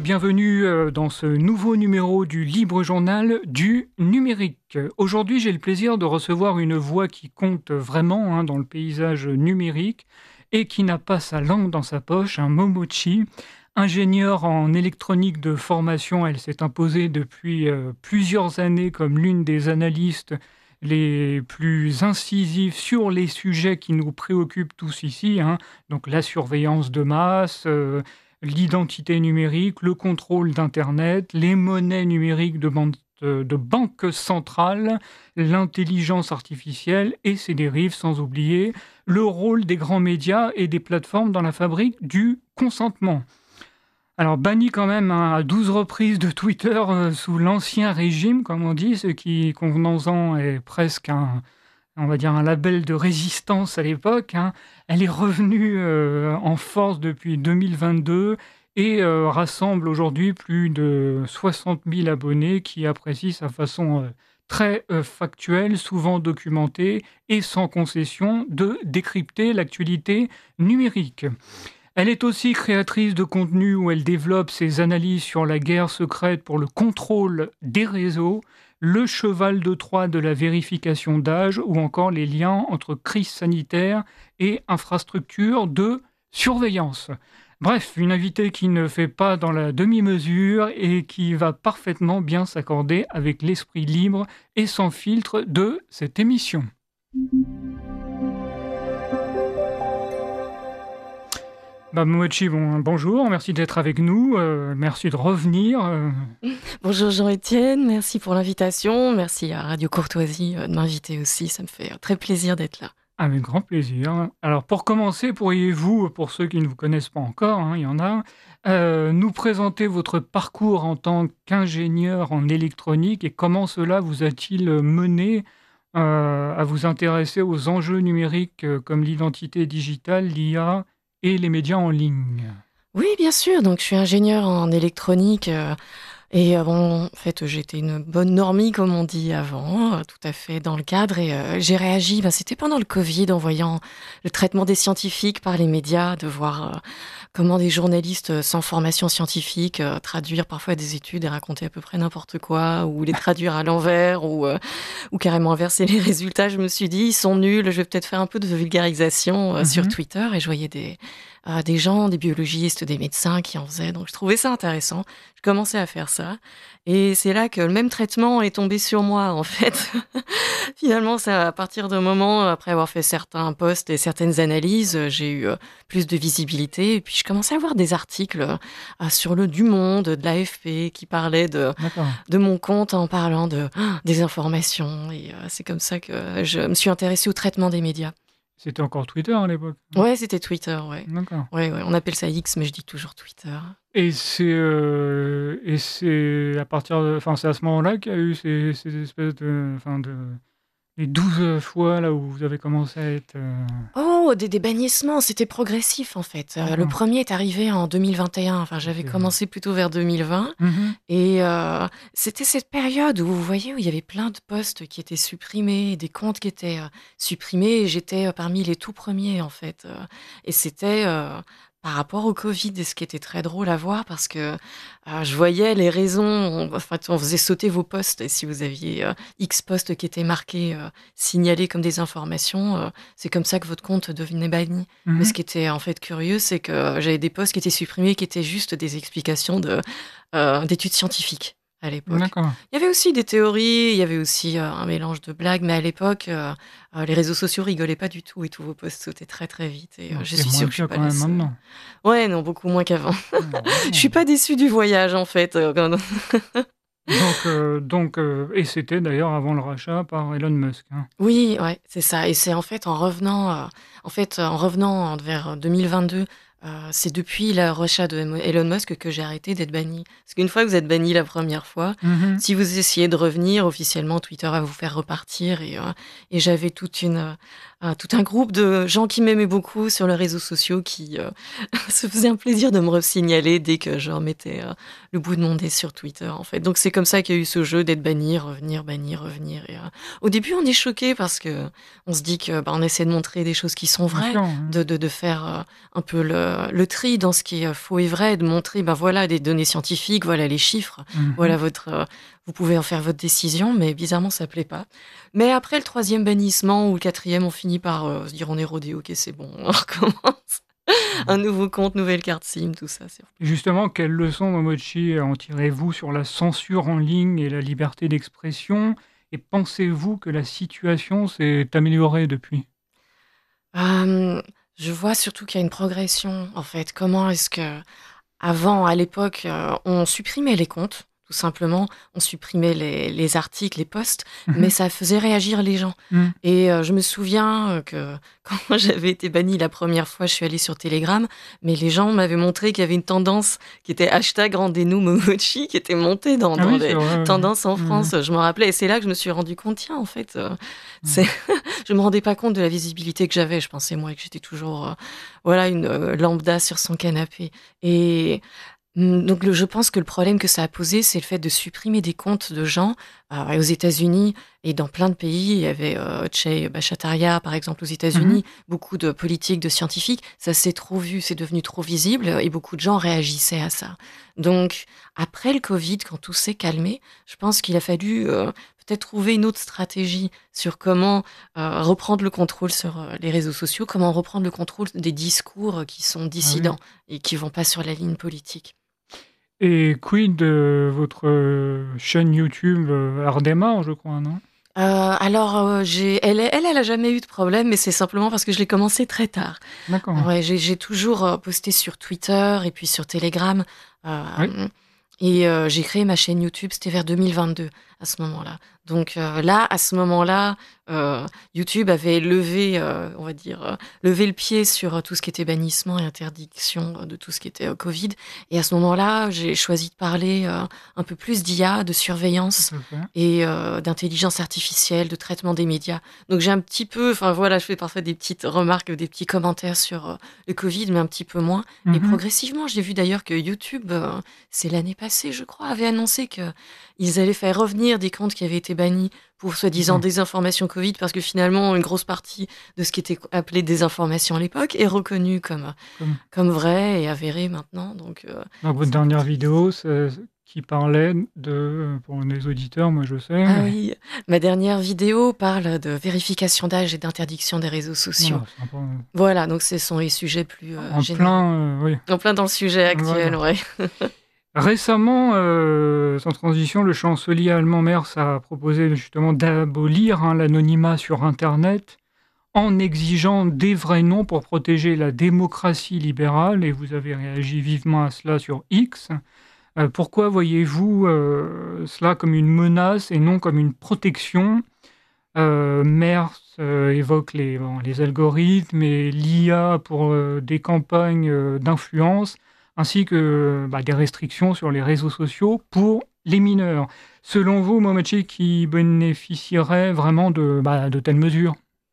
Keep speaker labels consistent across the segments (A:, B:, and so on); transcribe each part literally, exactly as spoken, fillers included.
A: bienvenue euh, dans ce nouveau numéro du Libre Journal du numérique. Aujourd'hui, j'ai le plaisir de recevoir une voix qui compte vraiment hein, dans le paysage numérique et qui n'a pas sa langue dans sa poche, un Momochi. Ingénieure en électronique de formation, elle s'est imposée depuis euh, plusieurs années comme l'une des analystes les plus incisives sur les sujets qui nous préoccupent tous ici, hein. Donc la surveillance de masse, euh, l'identité numérique, le contrôle d'Internet, les monnaies numériques de, ban- de banque centrale, l'intelligence artificielle et ses dérives, sans oublier le rôle des grands médias et des plateformes dans la fabrique du consentement. Alors, banni quand même hein, à douze reprises de Twitter euh, sous l'ancien régime, comme on dit, ce qui, convenons-en, est presque un, on va dire un label de résistance à l'époque, hein. Elle est revenue euh, en force depuis deux mille vingt-deux et euh, rassemble aujourd'hui plus de soixante mille abonnés qui apprécient sa façon euh, très euh, factuelle, souvent documentée et sans concession de décrypter l'actualité numérique. Elle est aussi créatrice de contenu où elle développe ses analyses sur la guerre secrète pour le contrôle des réseaux, le cheval de Troie de la vérification d'âge ou encore les liens entre crise sanitaire et infrastructures de surveillance. Bref, une invitée qui ne fait pas dans la demi-mesure et qui va parfaitement bien s'accorder avec l'esprit libre et sans filtre de cette émission. Bah, Momochi, bon, bonjour, merci d'être avec nous, euh, merci de revenir. euh.
B: Bonjour Jean-Étienne, merci pour l'invitation, merci à Radio Courtoisie euh, de m'inviter aussi, ça me fait euh, très plaisir d'être là.
A: Avec grand plaisir. Alors pour commencer, pourriez-vous, pour ceux qui ne vous connaissent pas encore, hein, il y en a, euh, nous présenter votre parcours en tant qu'ingénieur en électronique et comment cela vous a-t-il mené euh, à vous intéresser aux enjeux numériques euh, comme l'identité digitale, l'I A et les médias en ligne?
B: Oui, bien sûr, donc je suis ingénieure en électronique euh, et euh, bon, en fait j'étais une bonne normie comme on dit avant, euh, tout à fait dans le cadre et euh, j'ai réagi, ben, c'était pendant le Covid en voyant le traitement des scientifiques par les médias, de voir euh, comment des journalistes euh, sans formation scientifique euh, traduire parfois des études et raconter à peu près n'importe quoi ou les traduire à l'envers ou, euh, ou carrément inverser les résultats. Je me suis dit, ils sont nuls, je vais peut-être faire un peu de vulgarisation euh, sur
A: Mhm.
B: Twitter et je voyais des, euh, des gens, des biologistes, des médecins qui en faisaient. Donc je trouvais ça intéressant. Je commençais à faire ça. Et c'est là que le même traitement est tombé sur moi, en fait. Finalement, c'est à partir d'un moment, après avoir fait certains posts et certaines analyses, euh, j'ai eu euh, plus de visibilité. Et puis je commençais à voir des articles euh, sur le Du Monde, de l'A F P, qui parlaient de,
A: D'accord.
B: de mon compte en parlant de ah, des informations. Et euh, c'est comme ça que je me suis intéressée au traitement des médias.
A: C'était encore Twitter à l'époque.
B: Ouais, c'était Twitter, ouais.
A: D'accord.
B: Ouais, ouais, on appelle ça X, mais je dis toujours Twitter.
A: Et c'est euh, et c'est à partir de, enfin c'est à ce moment-là qu'il y a eu ces, ces espèces de, enfin de, les douze fois là où vous avez commencé à être. euh,
B: Oh, des, des bannissements, c'était progressif en fait. Euh, le
A: D'accord.
B: premier est arrivé en deux mille vingt et un, enfin j'avais
A: Ok.
B: commencé plutôt vers deux mille vingt.
A: Mhm.
B: Et euh, c'était cette période où vous voyez, où il y avait plein de posts qui étaient supprimés, des comptes qui étaient euh, supprimés, et j'étais euh, parmi les tout premiers en fait. Euh, et c'était euh, par rapport au Covid, et ce qui était très drôle à voir parce que euh, je voyais les raisons, on, enfin, on faisait sauter vos posts, et si vous aviez euh, X posts qui étaient marqués, euh, signalés comme des informations, euh, c'est comme ça que votre compte devenait banni. Mais ce
A: Mhm.
B: qui était en fait curieux, c'est que euh, j'avais des posts qui étaient supprimés, qui étaient juste des explications de euh, d'études scientifiques à l'époque.
A: D'accord.
B: Il y avait aussi des théories, il y avait aussi euh, un mélange de blagues, mais à l'époque, euh, euh, les réseaux sociaux rigolaient pas du tout et tous vos posts sautaient très très vite. Et euh,
A: Bon,
B: je
A: c'est
B: suis
A: moins
B: sûre
A: le
B: que je suis
A: cas
B: pas
A: quand
B: la
A: même
B: seule.
A: maintenant.
B: Ouais, non, beaucoup moins qu'avant.
A: Ah,
B: Je suis
A: heureusement.
B: pas déçue du voyage en fait. euh, quand-
A: Donc euh, donc euh, et c'était d'ailleurs avant le rachat par Elon Musk, hein.
B: Oui, ouais, c'est ça. Et c'est en fait en revenant, euh, en fait, en revenant vers deux mille vingt-deux, euh, c'est depuis le rachat de Elon Musk que j'ai arrêté d'être banni. Parce qu'une fois que vous êtes banni la première fois,
A: Mhm.
B: si vous essayez de revenir, officiellement, Twitter va vous faire repartir. Et, euh, et j'avais toute une, euh, tout un groupe de gens qui m'aimaient beaucoup sur les réseaux sociaux qui euh, se faisaient un plaisir de me resignaler dès que je remettais euh, le bout de mon nez sur Twitter, en fait. Donc c'est comme ça qu'il y a eu ce jeu d'être banni, revenir, bannir, revenir. Et, euh, au début, on est choqué parce que on se dit que bah, on essaie de montrer des choses qui sont
A: Bien
B: vraies,
A: sûr. Hein.
B: de, de, de faire euh, un peu le, le, le tri dans ce qui est faux et vrai, de montrer, ben voilà, des données scientifiques, voilà les chiffres,
A: Mmh.
B: voilà votre, euh, vous pouvez en faire votre décision, mais bizarrement, ça plaît pas. Mais après le troisième bannissement ou le quatrième, on finit par euh, se dire on est rodé, ok, c'est bon, on recommence. Un nouveau compte, nouvelle carte SIM, tout ça. C'est...
A: Et justement, quelles leçons, Momochi, en tirez-vous sur la censure en ligne et la liberté d'expression? Et pensez-vous que la situation s'est améliorée depuis?
B: Euh, je vois surtout qu'il y a une progression, en fait. Comment est-ce que avant, à l'époque, euh, on supprimait les comptes, tout simplement. On supprimait les, les articles, les posts, mais
A: Mmh.
B: ça faisait réagir les gens.
A: Mmh.
B: Et euh, je me souviens euh, que quand j'avais été bannie la première fois, je suis allée sur Telegram, mais les gens m'avaient montré qu'il y avait une tendance qui était hashtag rendez-nous Momochi, qui était montée dans,
A: Ah
B: dans
A: oui, c'est
B: les
A: vrai, ouais.
B: tendances en
A: Mmh.
B: France. Je me rappelais, et c'est là que je me suis rendu compte, tiens, en fait, euh,
A: Mmh.
B: c'est... je me rendais pas compte de la visibilité que j'avais. Je pensais, moi, que j'étais toujours, euh, voilà, une euh, lambda sur son canapé. Et Mmh, donc le je pense que le problème que ça a posé, c'est le fait de supprimer des comptes de gens, heu, et aux États-Unis et dans plein de pays. Il y avait, heu, Jay Bhattacharya, par exemple, aux
A: Mmh.
B: États-Unis, beaucoup de politiques, de scientifiques. Ça s'est trop vu, c'est devenu trop visible, et beaucoup de gens réagissaient à ça. Donc après le covid, quand tout s'est calmé, je pense qu'il a fallu, heu, peut-être trouver une autre stratégie sur comment, heu, reprendre le contrôle sur, heu, les réseaux sociaux, comment reprendre le contrôle des discours, heu, qui sont
A: Ah oui.
B: dissidents et qui vont pas sur la ligne politique.
A: Et quid de votre, heu, chaîne YouTube, heu, elle redémarre, je crois, non?
B: Heu, alors, heu, j'ai elle est elle, elle a jamais eu de problème, mais c'est simplement parce que je l'ai commencé très tard.
A: D'accord.
B: Ouais, j'ai j'ai toujours, heu, posté sur Twitter et puis sur Telegram,
A: Oui.
B: hem et heu, j'ai créé ma chaîne YouTube, c'était vers deux mille vingt-deux, à ce moment-là. Donc heu, là, à ce moment-là, heu, YouTube avait levé, heu, on va dire, heu, levé le pied sur, heu, tout ce qui était bannissement et interdiction, heu, de tout ce qui était, heu, Covid, et à ce moment-là, j'ai choisi de parler, heu, un peu plus d'I A, de surveillance
A: Tout à fait.
B: et heu, d'intelligence artificielle, de traitement des médias. Donc j'ai un petit peu, enfin voilà, je fais parfois des petites remarques, des petits commentaires sur, heu, le Covid, mais un petit peu moins, et
A: Mmh.
B: progressivement, j'ai vu d'ailleurs que YouTube, heu, c'est l'année passée, je crois, avait annoncé qu'ils allaient faire revenir des comptes qui avaient été bannis pour soi-disant
A: D'accord.
B: désinformation Covid, parce que finalement, une grosse partie de ce qui était appelé désinformation à l'époque est reconnue comme,
A: Comme
B: comme vrai et avéré maintenant. Donc, euh,
A: dans votre
B: c'est un
A: dernière
B: petit peu ça.
A: vidéo, c'est qui parlait de, pour les auditeurs, moi je sais,
B: Ah
A: mais
B: oui, ma dernière vidéo parle de vérification d'âge et d'interdiction des réseaux sociaux.
A: voilà, sympa, heu,
B: Voilà, donc ce sont les sujets plus euh,
A: en
B: généraux.
A: plein, heu, oui,
B: En plein dans le sujet actuel,
A: voilà.
B: ouais.
A: Récemment, heu, sans transition, le chancelier allemand Merz a proposé justement d'abolir, hein, l'anonymat sur internet en exigeant des vrais noms pour protéger la démocratie libérale, et vous avez réagi vivement à cela sur X. Heu, pourquoi voyez-vous, heu, cela comme une menace et non comme une protection? Heu, Merz, heu, évoque les bon, les algorithmes et l'I A pour, heu, des campagnes, heu, d'influence, ainsi que, bah, des restrictions sur les réseaux sociaux pour les mineurs. Selon vous, Momachi, qui bénéficierait vraiment de, bah, de telles mesures?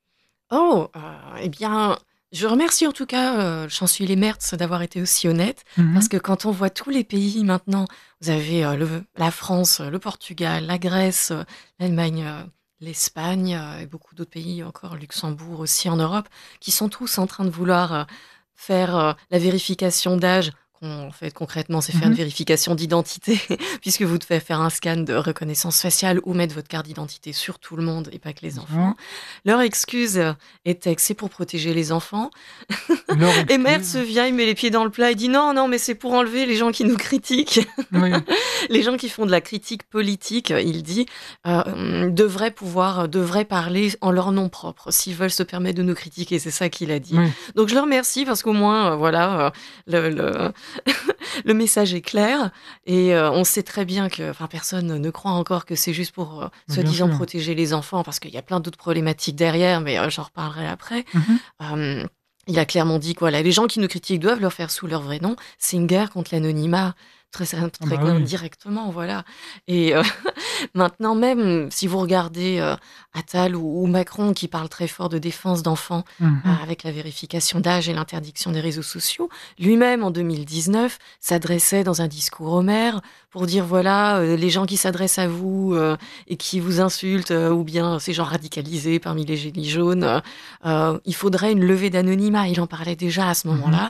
B: Oh, heu, eh bien, je remercie en tout cas, heu, le chancelier Merz d'avoir été aussi honnête,
A: Mmh
B: parce
A: mh.
B: que quand on voit tous les pays maintenant, vous avez, heu, le la France, heu, le Portugal, la Grèce, heu, l'Allemagne, heu, l'Espagne, heu, et beaucoup d'autres pays encore, Luxembourg aussi en Europe, qui sont tous en train de vouloir, heu, faire, heu, la vérification d'âge. Con En fait, concrètement, c'est faire une
A: Mmh.
B: vérification d'identité puisque vous devez faire un scan de reconnaissance faciale ou mettre votre carte d'identité sur tout le monde et pas que les
A: C'est ça.
B: enfants. Leur excuse, heu, était que c'est pour protéger les enfants.
A: Leur
B: Et
A: excuse.
B: Merz vient, il met les pieds dans le plat, il dit: «Non, non, mais c'est pour enlever les gens qui nous critiquent».
A: Oui,
B: Les gens qui font de la critique politique, il dit, heu, devraient pouvoir, devraient parler en leur nom propre, s'ils veulent se permettre de nous critiquer. C'est ça qu'il a dit.
A: oui,
B: Donc je le remercie parce qu'au moins, heu, voilà, heu, le le le message est clair, et heu, on sait très bien que, enfin, personne ne croit encore que c'est juste pour, heu,
A: bah, bien
B: soi-disant
A: sûr.
B: protéger les enfants, parce qu'il y a plein d'autres problématiques derrière, mais heu, j'en reparlerai après.
A: Mmh mh.
B: Hem, il a clairement dit que, voilà, les gens qui nous critiquent doivent le faire sous leur vrai nom. C'est une guerre contre l'anonymat, très simple,
A: Ah
B: très
A: bah,
B: clair,
A: oui.
B: directement, voilà. Et heu, maintenant même, si vous regardez, heu, Attal ou ou Macron qui parle très fort de défense d'enfants,
A: Mmh
B: heu,
A: mh.
B: avec la vérification d'âge et l'interdiction des réseaux sociaux, lui-même en deux mille dix-neuf s'adressait dans un discours aux mères pour dire: «Voilà, heu, les gens qui s'adressent à vous, heu, et qui vous insultent, heu, ou bien ces gens radicalisés parmi les gilets jaunes, heu heu, il faudrait une levée d'anonymat». Il en parlait déjà à ce
A: Mmh mh.
B: moment-là,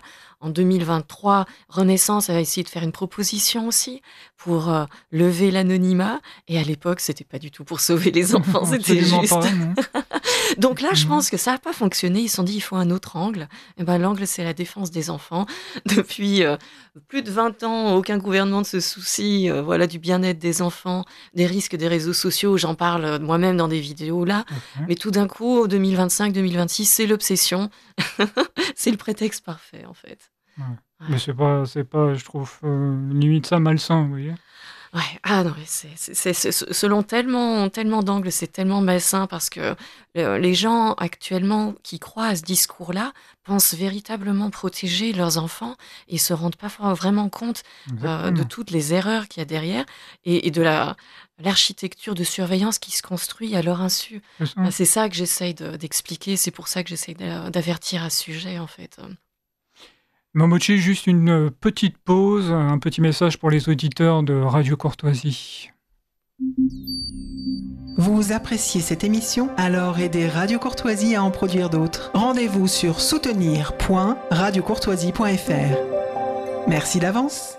B: en deux mille vingt-trois, Renaissance a essayé de faire une proposition aussi pour euh, lever l'anonymat. Et à l'époque, c'était pas du tout pour sauver les enfants, c'était
A: Absolument
B: juste.
A: pas, non.
B: Donc là, je
A: Effectivement.
B: pense que ça n'a pas fonctionné. Ils se sont dit, il faut un autre angle. Et ben, l'angle, c'est la défense des enfants. Depuis euh, plus de vingt ans, aucun gouvernement ne se soucie euh, voilà, du bien-être des enfants, des risques des réseaux sociaux. J'en parle euh, moi-même dans des vidéos là.
A: Ok.
B: Mais tout d'un coup, deux mille vingt-cinq, deux mille vingt-six, c'est l'obsession. C'est le prétexte parfait, en fait.
A: Ouais. Mais
B: Ouais.
A: c'est pas, c'est pas, je trouve, euh, limite ça malsain, vous voyez.
B: Ouais. Ah non, mais c'est, c'est, c'est- c'est- selon tellement, tellement d'angles, c'est tellement malsain parce que euh, les gens actuellement qui croient à ce discours-là pensent véritablement protéger leurs enfants et se rendent pas for- vraiment compte euh, de
A: Exactement.
B: toutes les erreurs qu'il y a derrière et, et de la, l'architecture de surveillance qui se construit à leur insu.
A: C'est
B: Ben,
A: ça.
B: c'est ça que j'essaye de- d'expliquer, c'est pour ça que j'essaye d'a- d'avertir à ce sujet, en fait.
A: Momochi, juste une euh, petite pause, un petit message pour les auditeurs de Radio Courtoisie.
C: Vous appréciez cette émission? Alors aidez Radio Courtoisie à en produire d'autres. Rendez-vous sur soutenir point radio courtoisie point f r. Merci d'avance.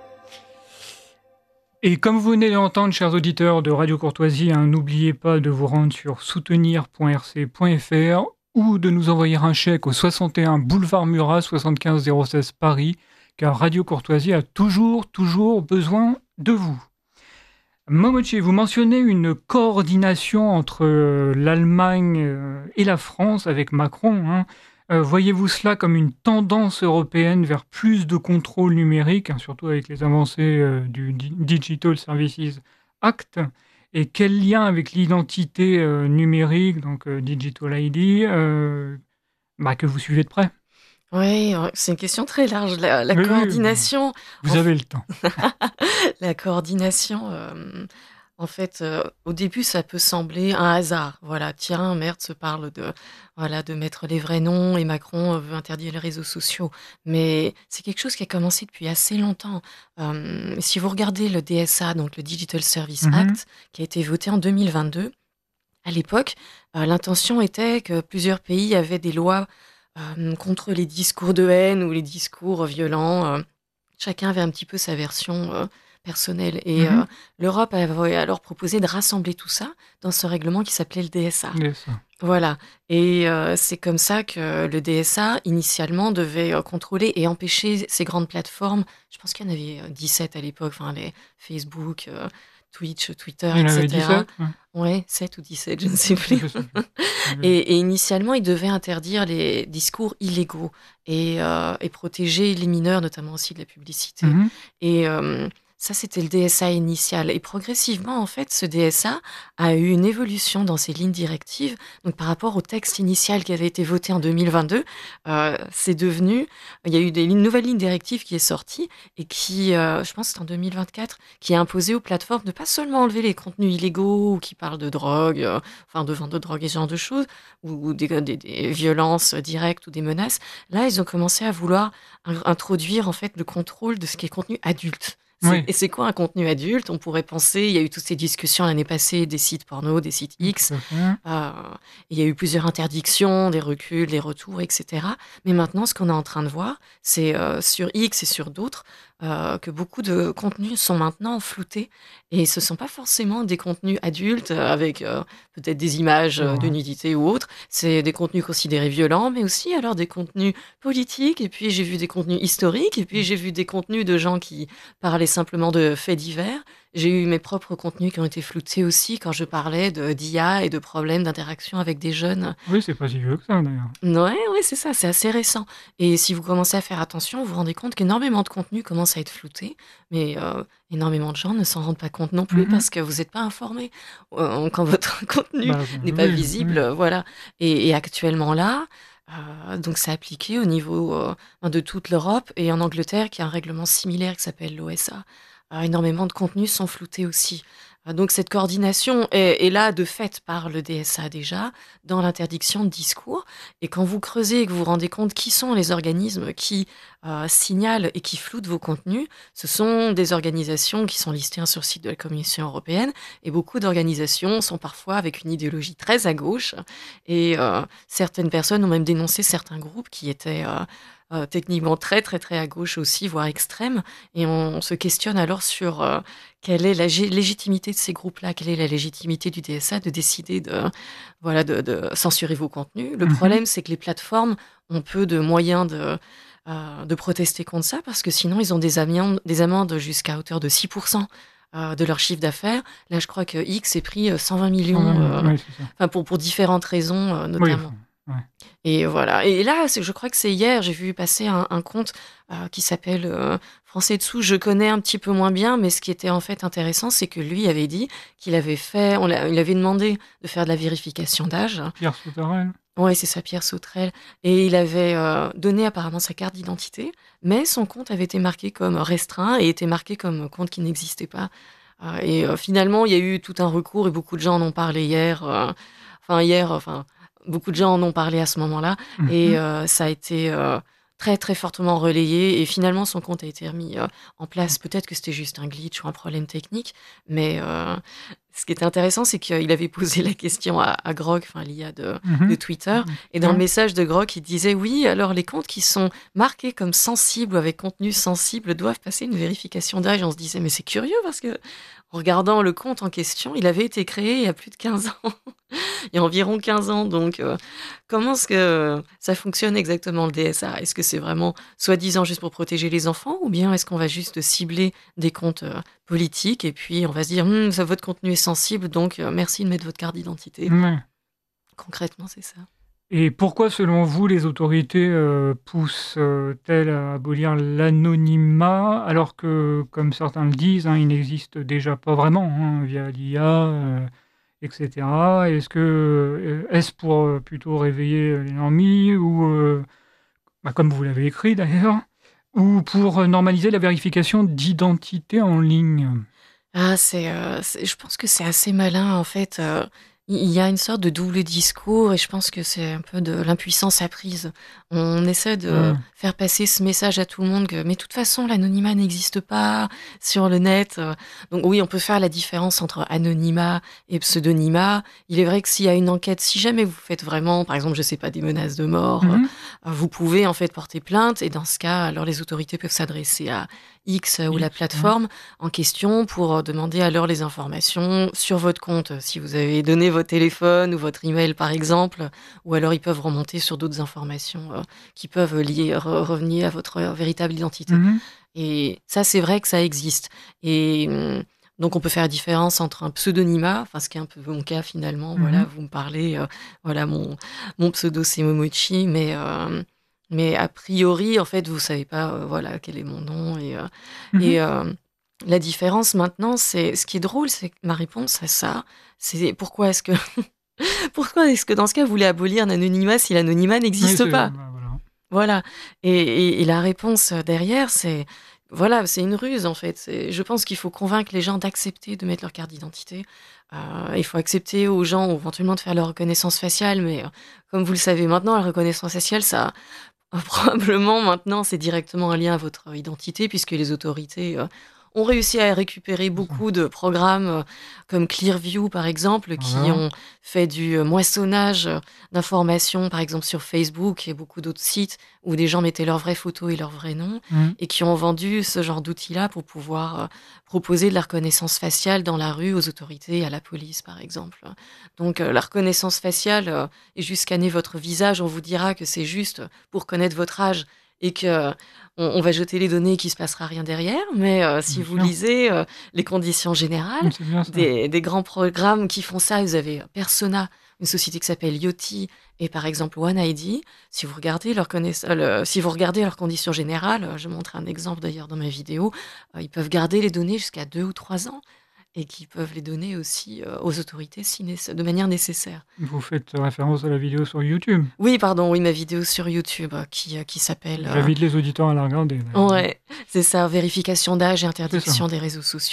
A: Et comme vous venez de l'entendre, chers auditeurs de Radio Courtoisie, hein, n'oubliez pas de vous rendre sur soutenir point r c point f r ou de nous envoyer un chèque au soixante et un boulevard Murat, soixante-quinze zéro seize Paris, car Radio Courtoisie a toujours, toujours besoin de vous. Momochi, vous mentionnez une coordination entre euh, l'Allemagne euh, et la France avec Macron. Hein. Euh, voyez-vous cela comme une tendance européenne vers plus de contrôle numérique, hein, surtout avec les avancées euh, du Di- Digital Services Act? Et quel lien avec l'identité euh, numérique, donc euh, Digital I D, euh, bah, que vous suivez de près?
B: Oui, c'est une question très large. La, la
A: Oui, oui,
B: coordination,
A: vous
B: en
A: avez le temps.
B: La coordination, euh, en fait, euh, au début, ça peut sembler un hasard. Voilà, tiens, merde, se parle de, voilà, de mettre les vrais noms et Macron euh, veut interdire les réseaux sociaux. Mais c'est quelque chose qui a commencé depuis assez longtemps. Euh, si vous regardez le D S A, donc le Digital Service
A: Mhm.
B: Act, qui a été voté en deux mille vingt-deux, à l'époque, euh, l'intention était que plusieurs pays avaient des lois euh, contre les discours de haine ou les discours violents. euh, Chacun avait un petit peu sa version euh, personnelle. Et euh,
A: Mhm.
B: l'Europe avait alors proposé de rassembler tout ça dans ce règlement qui s'appelait le D S A.
A: C'est ça.
B: Voilà. Et euh, c'est comme ça que le D S A, initialement, devait euh, contrôler et empêcher ces grandes plateformes. Je pense qu'il y en avait euh, dix-sept à l'époque, enfin, les Facebook, euh, Twitch, Twitter,
A: Il y en avait
B: et cetera.
A: dix-sept, ouais.
B: Ouais, sept ou dix-sept, je ne sais plus.
A: Je sais plus.
B: Et, et initialement, il devait interdire les discours illégaux et, euh, et protéger les mineurs, notamment aussi de la publicité.
A: Mhm.
B: Et euh, ça, c'était le D S A initial. Et progressivement, en fait, ce D S A a eu une évolution dans ses lignes directives. Donc, par rapport au texte initial qui avait été voté en deux mille vingt-deux, euh, c'est devenu... Il y a eu des lignes- nouvelles lignes directives qui est sortie et qui, euh, je pense que c'est en deux mille vingt-quatre, qui a imposé aux plateformes de pas seulement enlever les contenus illégaux ou qui parlent de drogue, euh, enfin de vente de drogue et ce genre de choses, ou, ou des, des- des violences directes ou des menaces. Là, ils ont commencé à vouloir in- introduire en fait le contrôle de ce qui est contenu adulte. C'est-
A: Oui.
B: Et c'est quoi un contenu adulte? On pourrait penser, il y a eu toutes ces discussions l'année passée des sites porno, des sites X.
A: Tout à fait.
B: Euh, il y a eu plusieurs interdictions, des reculs, des retours, et cetera. Mais maintenant, ce qu'on est en train de voir, c'est euh, sur X et sur d'autres euh, que beaucoup de contenus sont maintenant floutés et ce sont pas forcément des contenus adultes euh, avec euh, peut-être des images euh, de
A: Ouais.
B: nudité ou autres. C'est des contenus considérés violents, mais aussi alors des contenus politiques. Et puis j'ai vu des contenus historiques. Et puis j'ai vu des contenus de gens qui parlaient simplement de faits divers. J'ai eu mes propres contenus qui ont été floutés aussi quand je parlais de d'I A et de problèmes d'interaction avec des jeunes.
A: Oui, c'est pas si vieux que ça, d'ailleurs.
B: Ouais, ouais, c'est ça, c'est assez récent. Et si vous commencez à faire attention, vous vous rendez compte qu'énormément de contenus commencent à être floutés, mais euh, énormément de gens ne s'en rendent pas compte non plus
A: Mhm.
B: parce que vous n'êtes pas informé euh, quand votre contenu
A: Bah,
B: n'est
A: oui,
B: pas
A: oui.
B: visible, euh, voilà. Et, et actuellement là, euh, donc c'est appliqué au niveau euh, de toute l'Europe et en Angleterre, qui a un règlement similaire qui s'appelle l'O S A. Euh, énormément de contenus sont floutés aussi. Donc cette coordination est, est là de fait par le D S A déjà, dans l'interdiction de discours. Et quand vous creusez et que vous vous rendez compte qui sont les organismes qui euh, signalent et qui floutent vos contenus, ce sont des organisations qui sont listées hein, sur le site de la Commission européenne. Et beaucoup d'organisations sont parfois avec une idéologie très à gauche. Et euh, certaines personnes ont même dénoncé certains groupes qui étaient... Euh, Euh, techniquement très très très à gauche aussi, voire extrême, et on, on se questionne alors sur euh, quelle est la gé- légitimité de ces groupes-là, quelle est la légitimité du D S A de décider de, voilà, de, de censurer vos contenus. Le
A: Mhm.
B: problème, c'est que les plateformes ont peu de moyens de, euh, de protester contre ça, parce que sinon, ils ont des amendes, des amendes jusqu'à hauteur de six pour cent euh, de leur chiffre d'affaires. Là, je crois que X est pris euh, cent vingt millions,
A: cent vingt,
B: euh,
A: oui, c'est ça.
B: enfin, pour, pour différentes raisons, euh,
A: Oui,
B: notamment.
A: enfin, ouais.
B: Et voilà. Et là, c'est- je crois que c'est hier, j'ai vu passer un, un compte euh, qui s'appelle euh, Français Dessous. Je connais un petit peu moins bien, mais ce qui était en fait intéressant, c'est que lui avait dit qu'il avait fait, on l'a- il avait demandé de faire de la vérification d'âge.
A: Pierre Souterrain.
B: Ouais, c'est ça, Pierre Sautrel. Et il avait euh, donné apparemment sa carte d'identité, mais son compte avait été marqué comme restreint et était marqué comme compte qui n'existait pas. Euh, et euh, finalement, il y a eu tout un recours et beaucoup de gens en ont parlé hier. euh, Enfin, hier, enfin, beaucoup de gens en ont parlé à ce moment-là.
A: Mhm.
B: Et euh, ça a été euh, très, très fortement relayé. Et finalement, son compte a été remis euh, en place. Peut-être que c'était juste un glitch ou un problème technique. Mais euh, ce qui était intéressant, c'est qu'il avait posé la question à, à Grok, enfin, l'I A de,
A: Mhm.
B: de Twitter. Et dans
A: Ouais.
B: le message de Grok, il disait oui, alors les comptes qui sont marqués comme sensibles ou avec contenu sensible doivent passer une vérification d'âge. On se disait, mais c'est curieux parce que en regardant le compte en question, il avait été créé il y a plus de quinze ans. Il y a environ quinze ans. Donc, euh, comment est-ce que ça fonctionne exactement le D S A? Est-ce que c'est vraiment soi-disant juste pour protéger les enfants ou bien est-ce qu'on va juste cibler des comptes euh, politiques et puis on va se dire, Hum, ça, votre contenu est sensible, donc euh, merci de mettre votre carte d'identité.
A: Ouais.
B: Concrètement, c'est ça.
A: Et pourquoi, selon vous, les autorités euh, poussent-elles à abolir l'anonymat alors que, comme certains le disent, hein, il n'existe déjà pas vraiment hein, via l'I A, euh, et cetera. Est-ce que euh, est-ce pour euh, plutôt réveiller les normies ou, euh, bah, comme vous l'avez écrit d'ailleurs, ou pour euh, normaliser la vérification d'identité en ligne?
B: Ah, c'est, euh, c'est- je pense que c'est assez malin en fait. euh, Il y a une sorte de double discours et je pense que c'est un peu de l'impuissance apprise. On essaie de
A: Ouais.
B: faire passer ce message à tout le monde que, mais de toute façon, l'anonymat n'existe pas sur le net. euh. Donc oui, on peut faire la différence entre anonymat et pseudonymat. Il est vrai que s'il y a une enquête, si jamais vous faites vraiment, par exemple, je sais pas, des menaces de mort, euh,
A: Mhm.
B: vous pouvez en fait porter plainte et dans ce cas, alors les autorités peuvent s'adresser à X euh, ou la
A: X, ouais.
B: plateforme en question pour euh, demander alors les informations sur votre compte, euh, si vous avez donné votre téléphone ou votre email par exemple, ou alors ils peuvent remonter sur d'autres informations euh, qui peuvent lier, re- revenir à votre euh, véritable identité.
A: Mhm.
B: Et ça, c'est vrai que ça existe. Et hum, donc, on peut faire la différence entre un pseudonymat, enfin, ce qui est un peu mon cas finalement.
A: Mhm.
B: Voilà, vous me parlez, euh, voilà, mon, mon pseudo, c'est Momochi, mais, euh, mais a priori, en fait, vous savez pas, euh, voilà, quel est mon nom. Et, euh,
A: Mhm.
B: et euh, la différence maintenant, c'est ce qui est drôle, c'est que ma réponse à ça, c'est pourquoi est-ce que, pourquoi est-ce que dans ce cas, vous voulez abolir l'anonymat si l'anonymat
A: Oui,
B: n'existe
A: c'est-
B: pas?
A: bah, voilà.
B: Voilà. Et, et- et la réponse derrière, c'est voilà, c'est une ruse en fait. C'est- Je pense qu'il faut convaincre les gens d'accepter de mettre leur carte d'identité. Euh, il faut accepter aux gens éventuellement de faire leur reconnaissance faciale, mais euh, comme vous le savez maintenant, la reconnaissance faciale, ça probablement maintenant c'est directement un lien à votre identité puisque les autorités euh, ont réussi à récupérer beaucoup de programmes euh, comme Clearview par exemple qui
A: Voilà.
B: ont fait du euh, moissonnage euh, d'informations par exemple sur Facebook et beaucoup d'autres sites où des gens mettaient leurs vraies photos et leur vrai nom
A: Mhm.
B: et qui ont vendu ce genre d'outils-là pour pouvoir euh, proposer de la reconnaissance faciale dans la rue aux autorités, à la police par exemple. Donc euh, la reconnaissance faciale euh, et juste scanner votre visage, on vous dira que c'est juste pour connaître votre âge et que on, on va jeter les données et qu'il se passera rien derrière. Mais euh, si
A: Bien
B: vous
A: sûr.
B: lisez euh, les conditions générales,
A: Oui, c'est bien ça.
B: des, des grands programmes qui font ça, vous avez Persona, une société qui s'appelle Yoti et par exemple OneID. Si vous regardez leurs connaiss- euh, le- si vous regardez leurs conditions générales, euh, je montre un exemple d'ailleurs dans ma vidéo, euh, ils peuvent garder les données jusqu'à deux ou trois ans et qui peuvent les donner aussi euh, aux autorités si nécess- de manière nécessaire.
A: Vous faites référence à la vidéo sur YouTube.
B: Oui, pardon, oui, ma vidéo sur YouTube euh, qui, euh, qui s'appelle... euh,
A: J'invite les auditeurs à la regarder. d'ailleurs.
B: Ouais, c'est ça, vérification d'âge et
A: C'est ça.
B: interdiction des réseaux sociaux.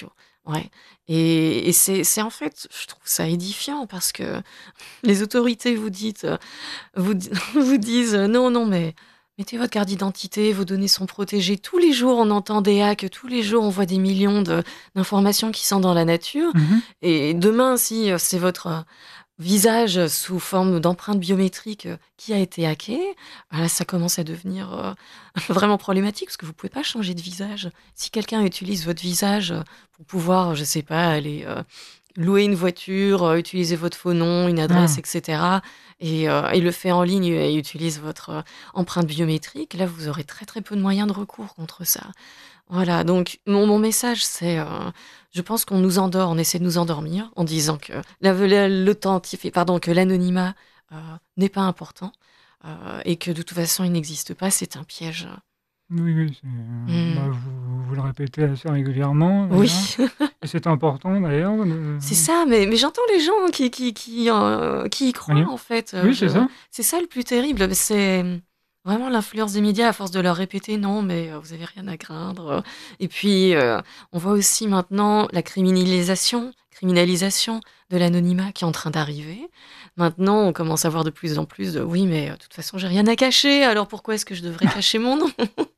B: Ouais. Et, et c'est, c'est en fait, je trouve ça édifiant parce que les autorités vous dites, euh, vous, di- vous disent euh, non, non, mais mettez votre carte d'identité, vos données sont protégées. Tous les jours, on entend des hacks, tous les jours, on voit des millions de, d'informations qui sont dans la nature.
A: Mhm.
B: Et demain, si euh, c'est votre euh, visage sous forme d'empreinte biométrique euh, qui a été hacké, ah là, ça commence à devenir euh, vraiment problématique parce que vous pouvez pas changer de visage. Si quelqu'un utilise votre visage euh, pour pouvoir, je sais pas, aller euh, louer une voiture, euh, utiliser votre faux nom, une adresse,
A: Ah,
B: et cetera, et, euh, et le fait en ligne et utilise votre euh, empreinte biométrique, là, vous aurez très très peu de moyens de recours contre ça. Voilà, donc mon, mon message, c'est, euh, je pense qu'on nous endort, on essaie de nous endormir en disant que la, la- l'authentif- pardon, que l'anonymat euh, n'est pas important euh, et que de toute façon il n'existe pas, c'est un piège.
A: oui, oui, c'est, euh, bah,
B: Hmm.
A: vous, vous le répétez assez régulièrement,
B: Oui,
A: d'ailleurs. Et c'est important, d'ailleurs. de-
B: c'est ça, mais, mais j'entends les gens qui, qui, qui, euh, qui y croient
A: Oui,
B: en fait. Euh,
A: oui, c'est
B: Je,
A: ça.
B: c'est ça le plus terrible, mais c'est vraiment l'influence des médias à force de leur répéter non, mais euh, vous avez rien à craindre. Et puis euh, on voit aussi maintenant la criminalisation, criminalisation de l'anonymat qui est en train d'arriver. Maintenant, on commence à voir de plus en plus de oui, mais euh, de toute façon, j'ai rien à cacher, alors pourquoi est-ce que je devrais cacher mon nom?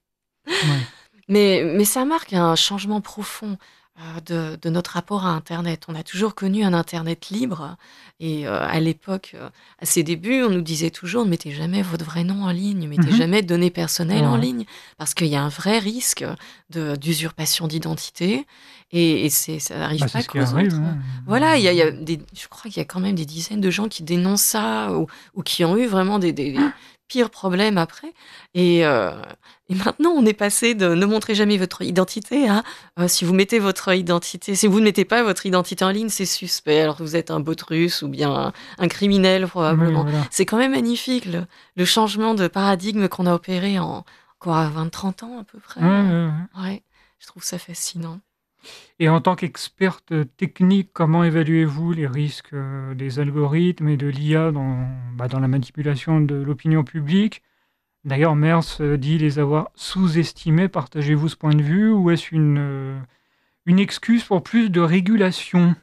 A: Ouais.
B: Mais, mais ça marque un changement profond euh, de, de notre rapport à Internet. On a toujours connu un Internet libre et euh, à l'époque, euh, à ses débuts, on nous disait toujours ne mettez jamais votre vrai nom en ligne, ne mettez
A: Mhm.
B: jamais de données
A: C'est
B: personnelles en
A: vrai.
B: ligne parce qu'il y a un vrai risque de, d'usurpation d'identité et, et c'est, ça
A: Bah,
B: n'arrive
A: c'est
B: pas
A: ce qui
B: qu'aux
A: arrive,
B: autres.
A: hein.
B: Voilà, il y a, il y a des, je crois qu'il y a quand même des dizaines de gens qui dénoncent ça ou, ou qui ont eu vraiment des, des, des pires problèmes après. Et, euh, et maintenant, on est passé de ne montrez jamais votre identité à euh, si vous mettez votre identité, si vous ne mettez pas votre identité en ligne, c'est suspect. Alors que vous êtes un bot russe ou bien un, un criminel
A: Oui,
B: probablement.
A: voilà.
B: C'est quand même magnifique le, le changement de paradigme qu'on a opéré en quoi, vingt trente ans à peu près.
A: Ouais,
B: euh.
A: ouais, ouais.
B: Ouais, je trouve ça fascinant.
A: Et en tant qu'experte technique, comment évaluez-vous les risques euh, des algorithmes et de l'I A dans, bah, dans la manipulation de l'opinion publique? D'ailleurs, Merz euh, dit les avoir sous-estimés. Partagez-vous ce point de vue ou est-ce une, euh, une excuse pour plus de régulation?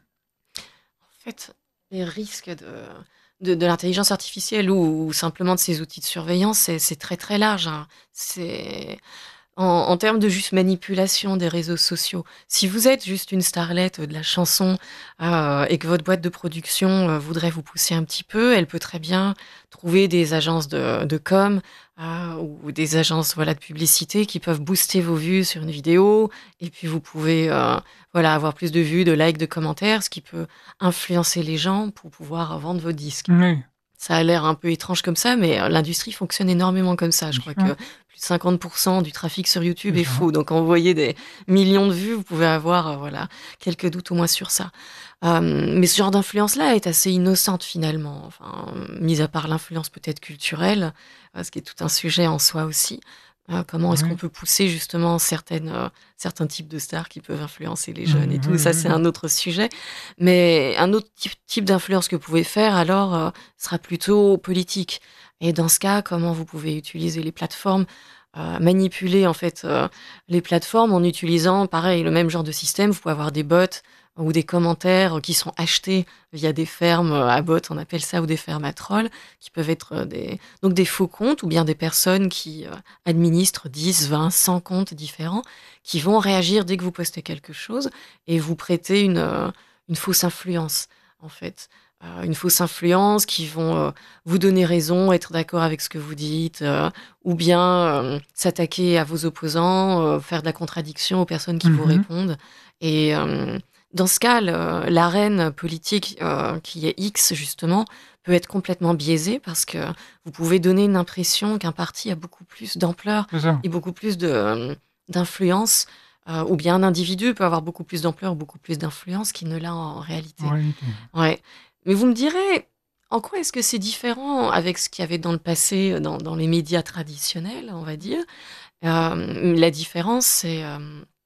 B: En fait, les risques de, de, de l'intelligence artificielle ou, ou simplement de ces outils de surveillance, c'est, c'est très très large, hein. C'est en, en termes de juste manipulation des réseaux sociaux. Si vous êtes juste une starlette de la chanson euh, et que votre boîte de production euh, voudrait vous pousser un petit peu, elle peut très bien trouver des agences de, de com euh, ou des agences voilà de publicité qui peuvent booster vos vues sur une vidéo et puis vous pouvez euh, voilà avoir plus de vues, de likes, de commentaires, ce qui peut influencer les gens pour pouvoir vendre vos disques.
A: Oui,
B: Ça a l'air un peu étrange comme ça, mais euh, l'industrie fonctionne énormément comme ça. Je
A: bien
B: crois
A: sûr,
B: que plus de cinquante pour cent du trafic sur YouTube
A: c'est
B: est
A: ça.
B: faux. Donc, quand vous voyez des millions de vues, vous pouvez avoir euh, voilà quelques doutes au moins sur ça. Euh, mais ce genre d'influence-là est assez innocente finalement. Enfin, mis à part l'influence peut-être culturelle, euh, ce qui est tout un sujet en soi aussi. Euh, comment est-ce qu'on
A: Oui,
B: peut pousser justement certaines, euh, certains types de stars qui peuvent influencer les
A: oui,
B: jeunes et tout.
A: oui,
B: Ça,
A: oui,
B: c'est
A: oui.
B: un autre sujet. Mais un autre type, type d'influence que vous pouvez faire, alors, euh, sera plutôt politique. Et dans ce cas, comment vous pouvez utiliser les plateformes, euh, manipuler en fait euh, les plateformes en utilisant, pareil, le même genre de système. Vous pouvez avoir des bots ou des commentaires qui sont achetés via des fermes à bots, on appelle ça, ou des fermes à trolls, qui peuvent être euh, des, donc des faux comptes ou bien des personnes qui euh, administrent dix, vingt, cent comptes différents, qui vont réagir dès que vous postez quelque chose et vous prêter une, euh, une fausse influence, en fait. Euh, une fausse influence qui vont euh, vous donner raison, être d'accord avec ce que vous dites, euh, ou bien euh, s'attaquer à vos opposants, euh, faire de la contradiction aux personnes qui vous
A: Mhm.
B: répondent. Et euh, dans ce cas, le- l'arène politique euh, qui est X, justement, peut être complètement biaisée parce que vous pouvez donner une impression qu'un parti a beaucoup plus d'ampleur
A: C'est ça.
B: et beaucoup plus de, euh, d'influence, euh, ou bien un individu peut avoir beaucoup plus d'ampleur, beaucoup plus d'influence qu'il ne l'a en
A: En
B: réalité.
A: réalité.
B: Ouais. Mais vous me direz, en quoi est-ce que c'est différent avec ce qu'il y avait dans le passé, dans, dans les médias traditionnels, on va dire? Euh, la différence, c'est euh,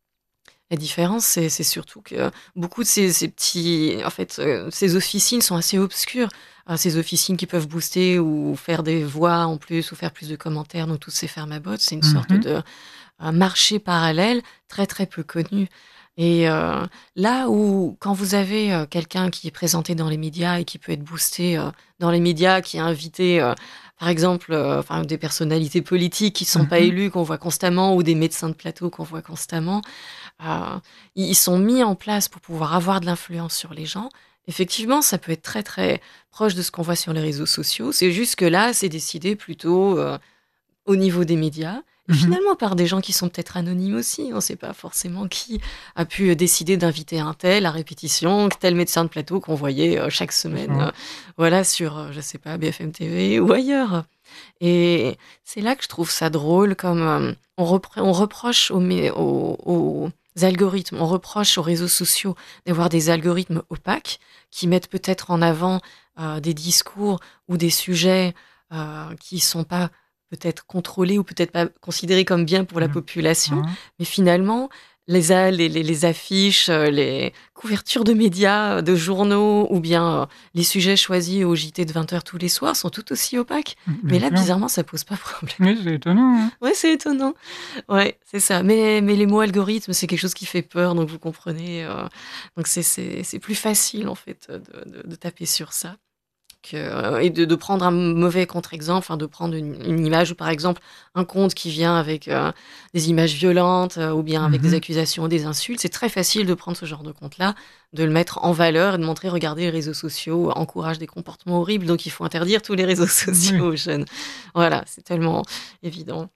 B: la différence, c'est, c'est surtout que beaucoup de ces, ces petits, en fait, euh, ces officines sont assez obscures. Euh, ces officines qui peuvent booster ou faire des voix en plus ou faire plus de commentaires, donc tous ces fermabots, c'est une sorte
A: Mhm.
B: de un marché parallèle très très peu connu. Et euh, là où, quand vous avez euh, quelqu'un qui est présenté dans les médias et qui peut être boosté euh, dans les médias, qui est invité, euh, par exemple, euh, enfin, des personnalités politiques qui ne sont pas
A: Mhm.
B: élues, qu'on voit constamment, ou des médecins de plateau qu'on voit constamment, euh, ils ils sont mis en place pour pouvoir avoir de l'influence sur les gens. Effectivement, ça peut être très très proche de ce qu'on voit sur les réseaux sociaux. C'est juste que là, c'est décidé plutôt euh, au niveau des médias. Et
A: Mhm.
B: finalement, par des gens qui sont peut-être anonymes aussi. On ne sait pas forcément qui a pu euh, décider d'inviter un tel à répétition, tel médecin de plateau qu'on voyait euh, chaque
A: C'est
B: semaine,
A: ça.
B: euh, voilà, sur, euh, je sais pas, B F M T V ou ailleurs. Et c'est là que je trouve ça drôle, comme euh, on, repre- on reproche aux, mé- aux- aux algorithmes, on reproche aux réseaux sociaux d'avoir des algorithmes opaques qui mettent peut-être en avant euh, des discours ou des sujets euh, qui sont pas peut-être contrôlés ou peut-être pas considérés comme bien pour la
A: Bien.
B: population,
A: Hein.
B: mais finalement, les, a- les, les, les affiches, euh, les couvertures de médias, euh, de journaux, ou bien euh, les sujets choisis au J T de vingt heures tous les soirs sont tout aussi opaques. Mais
A: Bien
B: là,
A: sûr.
B: bizarrement, ça pose pas problème.
A: Oui, c'est étonnant. Hein.
B: Ouais, c'est étonnant. Ouais, c'est ça. Mais, mais les mots algorithmes, c'est quelque chose qui fait peur, donc vous comprenez. euh, donc c'est, c'est, c'est plus facile, en fait, de, de, de taper sur ça. Que, euh, et de, de prendre un mauvais contre-exemple, enfin de prendre une, une image ou par exemple un compte qui vient avec euh, des images violentes euh, ou bien avec des
A: Mhm.
B: accusations ou des insultes, c'est très facile de prendre ce genre de compte-là, de le mettre en valeur et de montrer, regardez, les réseaux sociaux encouragent des comportements horribles, donc il faut interdire tous les réseaux
A: Oui.
B: sociaux aux jeunes. Voilà, c'est tellement évident.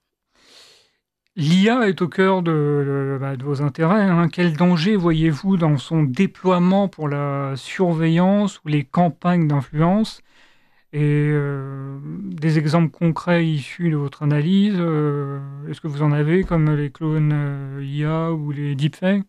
A: L'I A est au cœur de, de- bah, de vos intérêts. Hein. Quel danger voyez-vous dans son déploiement pour la surveillance ou les campagnes d'influence? Et euh, des exemples concrets issus de votre analyse, euh, est-ce que vous en avez, comme les clones euh, I A ou les deepfakes?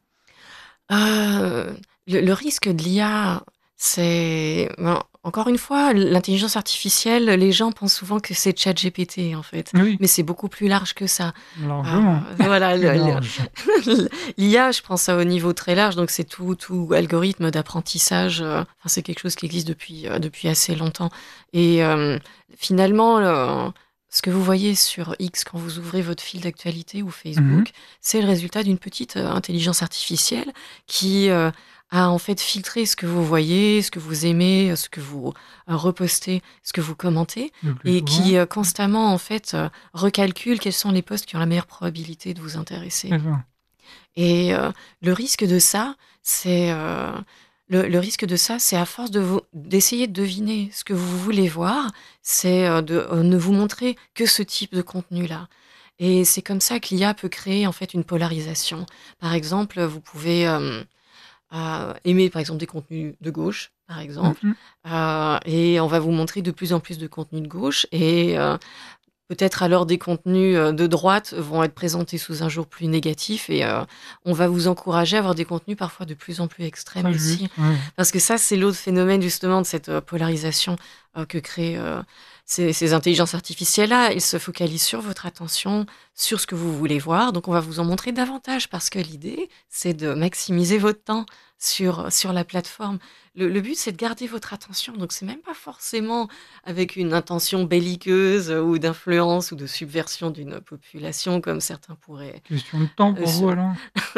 B: Euh, le, le risque de l'I A, c'est... ben, encore une fois, l'intelligence artificielle, les gens pensent souvent que c'est ChatGPT, en fait.
A: Oui,
B: Mais c'est beaucoup plus large que ça. Euh,
A: largement.
B: voilà,
A: Plus
B: le-
A: large.
B: le- l'I A, je pense ça au niveau très large, donc c'est tout, tout algorithme d'apprentissage. euh, Enfin, c'est quelque chose qui existe depuis, euh, depuis assez longtemps. Et euh, finalement, le- ce que vous voyez sur X quand vous ouvrez votre fil d'actualité ou
A: Mhm.
B: Facebook, c'est le résultat d'une petite euh, intelligence artificielle qui euh, a en fait filtré ce que vous voyez, ce que vous aimez, ce que vous euh, repostez, ce que vous commentez,
A: Le plus
B: et
A: souvent,
B: qui euh, constamment en fait euh, recalcule quels sont les posts qui ont la meilleure probabilité de vous intéresser.
A: c'est ça.
B: Et euh, le risque de ça, c'est euh, le, le risque de ça, c'est à force de vous, d'essayer de deviner ce que vous voulez voir, c'est euh, de euh, ne vous montrer que ce type de contenu-là. Et c'est comme ça que l'I A peut créer en fait une polarisation. Par exemple, vous pouvez euh, euh, aimer par exemple des contenus de gauche, par exemple,
A: Mhm.
B: euh, et on va vous montrer de plus en plus de contenus de gauche. Et euh, peut-être alors des contenus euh, de droite vont être présentés sous un jour plus négatif et euh, on va vous encourager à avoir des contenus parfois de plus en plus extrêmes
A: Très
B: aussi.
A: juste. Ouais.
B: Parce que ça, c'est l'autre phénomène justement de cette euh, polarisation euh, que créent euh, ces, ces intelligences artificielles-là. Ils se focalisent sur votre attention, sur ce que vous voulez voir. Donc on va vous en montrer davantage parce que l'idée, c'est de maximiser votre temps sur, sur la plateforme. Le, le but, c'est de garder votre attention. Donc c'est même pas forcément avec une intention belliqueuse euh, ou d'influence ou de subversion d'une population comme certains pourraient.
A: Question de temps
B: euh,
A: pour
B: se-
A: vous, alors?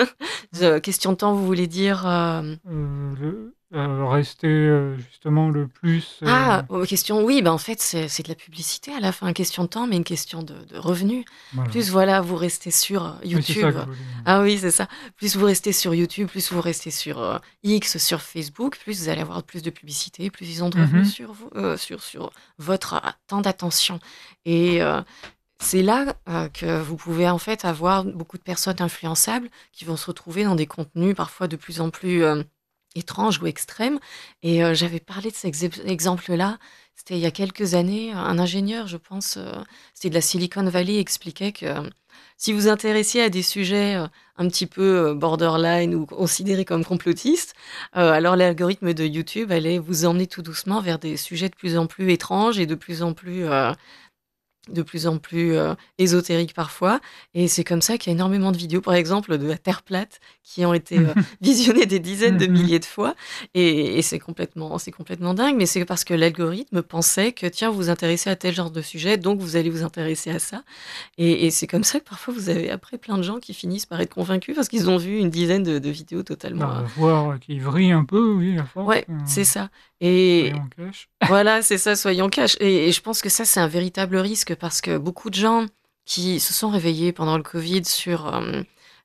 B: Euh, question de temps, vous voulez dire euh,
A: Euh, le- euh, rester euh, justement le plus... euh,
B: Ah, oh, question, oui, ben en fait, c'est c'est de la publicité à la fin, question de temps, mais une question de, de revenus.
A: Voilà.
B: Plus, voilà, vous restez sur euh,
A: Oui, c'est ça
B: YouTube.
A: que je voulais dire.
B: Ah oui, c'est ça. Plus vous restez sur YouTube, plus vous restez sur euh, X, sur Facebook, plus vous allez avoir plus de publicité, plus ils ont de revenus
A: Mhm.
B: sur vous, euh, sur, sur votre euh, temps d'attention. Et euh, c'est là euh, que vous pouvez en fait avoir beaucoup de personnes influençables qui vont se retrouver dans des contenus parfois de plus en plus euh, étranges ou extrêmes. Et euh, j'avais parlé de cet ex- exemple-là, c'était il y a quelques années, un ingénieur, je pense, euh, c'était de la Silicon Valley, expliquait que euh, si vous intéressiez à des sujets euh, un petit peu euh, borderline ou considérés comme complotistes, euh, alors l'algorithme de YouTube allait vous emmener tout doucement vers des sujets de plus en plus étranges et de plus en plus euh, de plus en plus euh, ésotériques parfois. Et c'est comme ça qu'il y a énormément de vidéos, par exemple, de la Terre plate, qui ont été euh, visionnées des dizaines de milliers de fois. Et, et c'est complètement, c'est complètement dingue, mais c'est parce que l'algorithme pensait que, tiens, vous vous intéressez à tel genre de sujet, donc vous allez vous intéresser à ça. Et, et c'est comme ça que parfois vous avez après plein de gens qui finissent par être convaincus parce qu'ils ont vu une dizaine de, de vidéos totalement...
A: Bah,
B: euh,
A: voir qu'ils vrillent un peu, oui, à force.
B: Ouais,
A: euh,
B: c'est ça. Et
A: soyons cash.
B: voilà, c'est ça, soyons cash. Et, et je pense que ça, c'est un véritable risque parce que beaucoup de gens qui se sont réveillés pendant le Covid sur euh,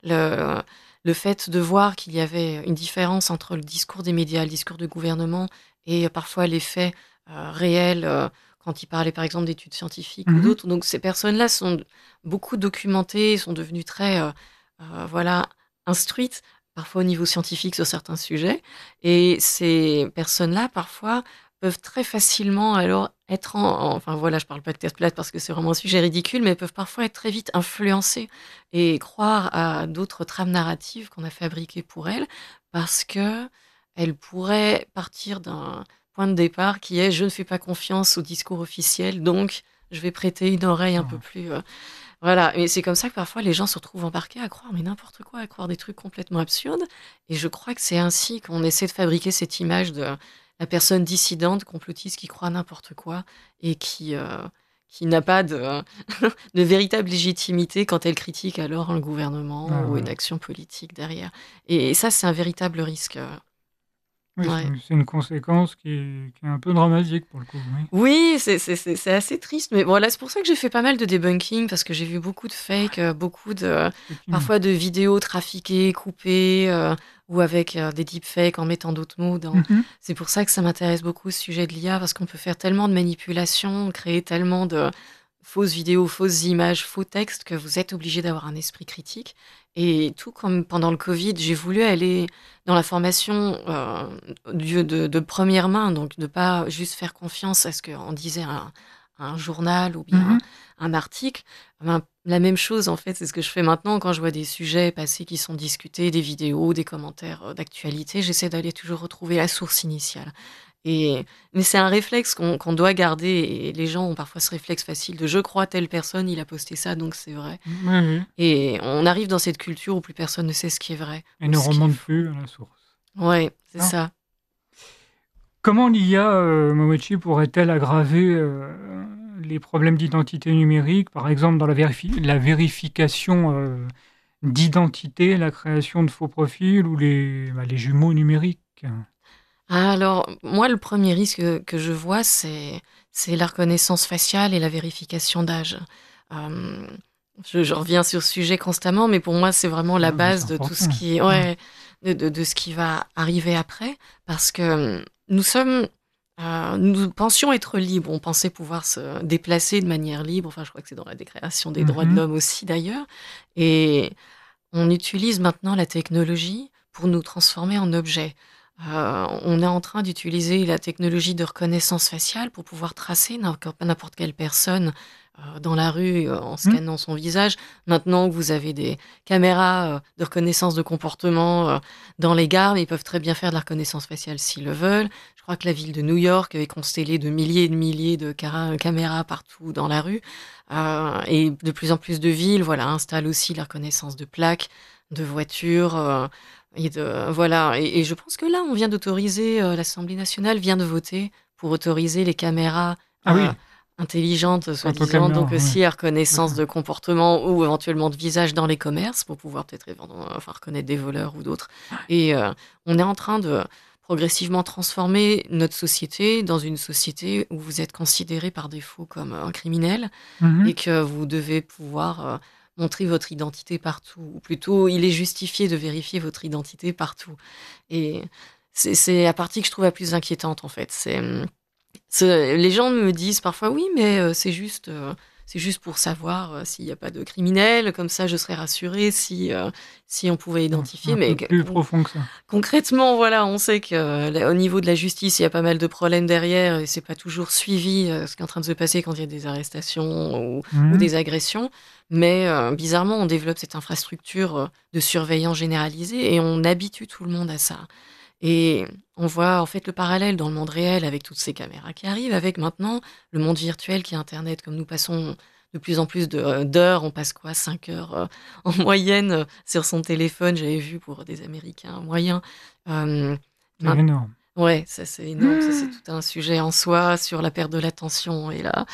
B: le, le fait de voir qu'il y avait une différence entre le discours des médias, le discours du gouvernement et euh, parfois les faits euh, réels euh, quand ils parlaient par exemple d'études scientifiques ou
A: Mhm.
B: d'autres. Donc ces personnes-là sont beaucoup documentées, sont devenues très euh, euh, voilà, instruites, parfois au niveau scientifique sur certains sujets. Et ces personnes-là, parfois, peuvent très facilement alors être en, en- enfin voilà, je parle pas de Terre plate parce que c'est vraiment un sujet ridicule, mais peuvent parfois être très vite influencées et croire à d'autres trames narratives qu'on a fabriquées pour elles parce que elles pourraient partir d'un point de départ qui est je ne fais pas confiance au discours officiel, donc je vais prêter une oreille un peu
A: Ah.
B: plus euh, voilà. Et c'est comme ça que parfois les gens se retrouvent embarqués à croire mais n'importe quoi, à croire des trucs complètement absurdes. Et je crois que c'est ainsi qu'on essaie de fabriquer cette image de la personne dissidente, complotiste, qui croit n'importe quoi et qui, euh, qui n'a pas de, de véritable légitimité quand elle critique alors un gouvernement
A: Ah,
B: ou une
A: voilà.
B: action politique derrière. Et, et ça, c'est un véritable risque. euh,
A: Oui, c'est
B: Ouais.
A: une, c'est une conséquence qui est, qui est un peu dramatique pour le coup. Oui.
B: Oui, c'est c'est- c'est- c'est assez triste, mais voilà, c'est pour ça que j'ai fait pas mal de debunking, parce que j'ai vu beaucoup de fake, euh, beaucoup de,
A: Effectivement.
B: parfois de vidéos trafiquées, coupées, euh, ou avec euh, des deepfakes en mettant d'autres mots dans.
A: Mhm.
B: C'est pour ça que ça m'intéresse beaucoup ce sujet de l'I A, parce qu'on peut faire tellement de manipulations, créer tellement de fausses vidéos, fausses images, faux textes, que vous êtes obligé d'avoir un esprit critique. Et tout comme pendant le Covid, j'ai voulu aller dans la formation euh, du- de, de première main, donc ne pas juste faire confiance à ce qu'on disait un, un journal ou bien
A: Mhm.
B: un article. Ben, la même chose, en fait, c'est ce que je fais maintenant quand je vois des sujets passés qui sont discutés, des vidéos, des commentaires euh, d'actualité. J'essaie d'aller toujours retrouver la source initiale. Et, mais c'est un réflexe qu'on qu'on doit garder et les gens ont parfois ce réflexe facile de je crois telle personne, il a posté ça, donc c'est vrai.
A: Oui, oui.
B: Et on arrive dans cette culture où plus personne ne sait ce qui est vrai
A: Et
B: ou
A: ne
B: ce qui est
A: remonte
B: faux.
A: plus à la source.
B: Ouais, c'est
A: Hein.
B: ça.
A: Comment l'I A, euh, Momochi, pourrait-elle aggraver euh, les problèmes d'identité numérique, par exemple dans la, vérifi- la vérification euh, d'identité, la création de faux profils ou les, bah, les jumeaux numériques?
B: Ah, alors, moi, le premier risque que, que je vois, c'est c'est la reconnaissance faciale et la vérification d'âge. Euh, je, je reviens sur ce sujet constamment, mais pour moi, c'est vraiment la
A: Ah, mais c'est
B: base de tout
A: important.
B: ce qui,
A: Ouais.
B: ouais, de, de, de ce qui va arriver après, parce que euh, nous sommes, euh, nous pensions être libres, on pensait pouvoir se déplacer de manière libre. Enfin, je crois que c'est dans la Déclaration des droits de
A: Mhm.
B: l'homme aussi, d'ailleurs, et on utilise maintenant la technologie pour nous transformer en objets. Euh, on est en train d'utiliser la technologie de reconnaissance faciale pour pouvoir tracer n'importe n'importe quelle personne euh, dans la rue euh, en
A: Mhm.
B: scannant son visage. Maintenant que vous avez des caméras euh, de reconnaissance de comportement euh, dans les gares, ils peuvent très bien faire de la reconnaissance faciale s'ils le veulent. Je crois que la ville de New York est constellée de milliers et de milliers de cara- caméras partout dans la rue. Euh, et de plus en plus de villes, voilà, installent aussi la reconnaissance de plaques, de voitures. euh, et de, voilà. Et, et je pense que là, on vient d'autoriser, euh, l'Assemblée nationale vient de voter pour autoriser les caméras
A: Ah
B: euh,
A: oui,
B: intelligentes, soi-disant, donc
A: photocaméra, oui.
B: aussi à reconnaissance
A: D'accord.
B: de comportement ou éventuellement de visage dans les commerces pour pouvoir peut-être éventuellement, enfin, reconnaître des voleurs ou d'autres. Et euh, on est en train de progressivement transformer notre société dans une société où vous êtes considéré par défaut comme un criminel
A: Mhm.
B: et que vous devez pouvoir euh, montrer votre identité partout. Ou plutôt, il est justifié de vérifier votre identité partout. Et c'est c'est la partie que je trouve la plus inquiétante, en fait. C'est, hum, c'est- les gens me disent parfois, oui, mais euh, c'est juste, euh, c'est juste pour savoir euh, s'il n'y a pas de criminels. Comme ça, je serais rassurée si, euh, si on pouvait
A: Un,
B: identifier.
A: un peu
B: Mais
A: plus profond que ça.
B: concrètement, voilà, on sait que euh, là, au niveau de la justice, il y a pas mal de problèmes derrière et c'est pas toujours suivi euh, ce qui est en train de se passer quand il y a des arrestations ou, ou
A: Mhm.
B: des agressions. Mais euh, bizarrement, on développe cette infrastructure euh, de surveillance généralisée et on habitue tout le monde à ça. Et on voit en fait le parallèle dans le monde réel avec toutes ces caméras qui arrivent, avec maintenant le monde virtuel qui est Internet, comme nous passons de plus en plus de, d'heures, on passe quoi, cinq heures euh, en moyenne euh, sur son téléphone, j'avais vu pour des Américains moyens. Euh,
A: C'est
B: main-
A: énorme.
B: ouais, ça c'est énorme, ça c'est tout un sujet en soi sur la perte de l'attention et la,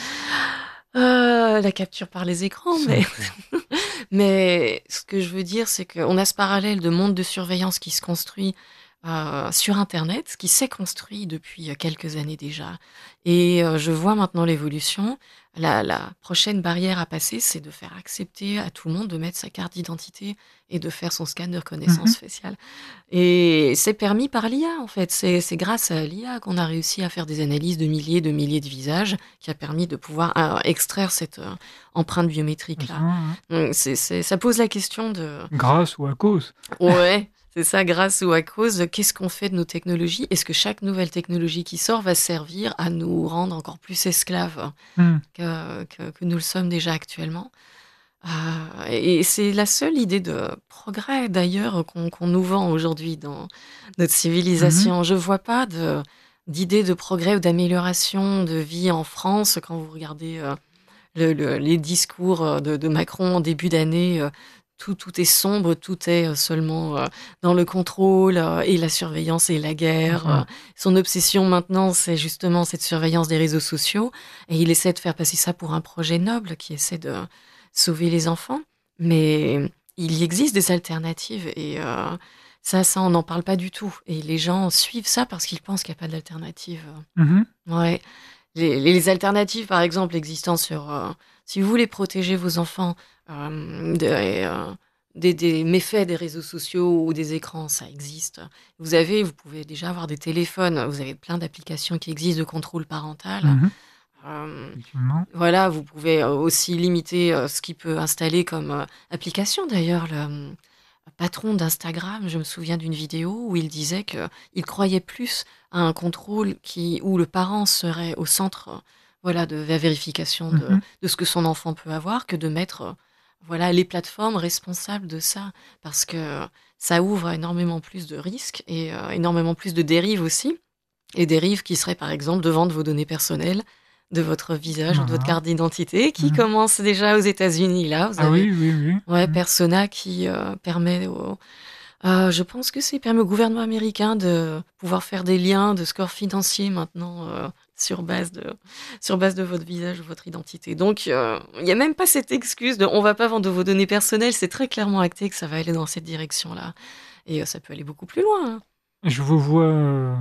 B: euh, la capture par les écrans,
A: C'est
B: mais
A: clair.
B: mais ce que je veux dire, c'est qu'on a ce parallèle de monde de surveillance qui se construit euh, sur Internet, qui s'est construit depuis euh, quelques années déjà. Et euh, je vois maintenant l'évolution. La, la prochaine barrière à passer, c'est de faire accepter à tout le monde de mettre sa carte d'identité et de faire son scan de reconnaissance
A: Mhm.
B: faciale. Et c'est permis par l'I A, en fait. C'est, c'est grâce à l'I A qu'on a réussi à faire des analyses de milliers de milliers de visages, qui a permis de pouvoir euh, extraire cette euh, empreinte
A: C'est ça,
B: biométrique-là.
A: hein.
B: Donc, c'est, c'est- ça pose la question de,
A: Grâce ou à cause.
B: ouais, c'est ça, grâce ou à cause, de qu'est-ce qu'on fait de nos technologies? Est-ce que chaque nouvelle technologie qui sort va servir à nous rendre encore plus esclaves
A: Hmm.
B: que, que, que nous le sommes déjà actuellement? Euh, et c'est la seule idée de progrès, d'ailleurs, qu'on qu'on nous vend aujourd'hui dans notre
A: Mhm.
B: civilisation. Je vois pas de d'idée de progrès ou d'amélioration de vie en France quand vous regardez euh, le- le- les discours euh, de, de Macron en début d'année. euh, tout, tout est sombre, tout est euh, seulement euh, dans le contrôle euh, et la surveillance et la
A: C'est
B: guerre. euh.
A: ça.
B: Son obsession maintenant, c'est justement cette surveillance des réseaux sociaux. Et il essaie de faire passer ça pour un projet noble qui essaie de sauver les enfants. Mais il y existe des alternatives et euh, ça, ça, on n'en parle pas du tout. Et les gens suivent ça parce qu'ils pensent qu'il n'y a pas d'alternative.
A: Mhm.
B: Ouais. Les, les alternatives, par exemple, existant sur... euh, si vous voulez protéger vos enfants euh, de- euh, des, des méfaits des réseaux sociaux ou des écrans, ça existe. Vous avez, vous pouvez déjà avoir des téléphones, vous avez plein d'applications qui existent de contrôle parental.
A: Mhm.
B: Euh,
A: Effectivement.
B: voilà, vous pouvez euh, aussi limiter euh, ce qu'il peut installer comme euh, application. D'ailleurs, le euh, patron d'Instagram, je me souviens d'une vidéo où il disait que il croyait plus à un contrôle qui, où le parent serait au centre, euh, voilà, de la vérification de,
A: Mhm.
B: de ce que son enfant peut avoir, que de mettre, euh, voilà, les plateformes responsables de ça, parce que ça ouvre énormément plus de risques et euh, énormément plus de dérives aussi. Et dérives qui seraient par exemple de vendre vos données personnelles, de votre visage ou de votre
A: Voilà.
B: carte d'identité, qui
A: Mhm.
B: commence déjà aux États-Unis. Là, vous
A: Ah
B: avez
A: oui, oui, oui.
B: ouais,
A: Mhm.
B: Persona qui euh, permet au, euh, je pense que c'est permet au gouvernement américain de pouvoir faire des liens de score financier maintenant euh, sur base de sur base de votre visage ou votre identité. Donc euh, il y a même pas cette excuse de on va pas vendre vos données personnelles. C'est très clairement acté que ça va aller dans cette direction-là et euh, ça peut aller beaucoup plus loin, hein.
A: Je vous vois euh,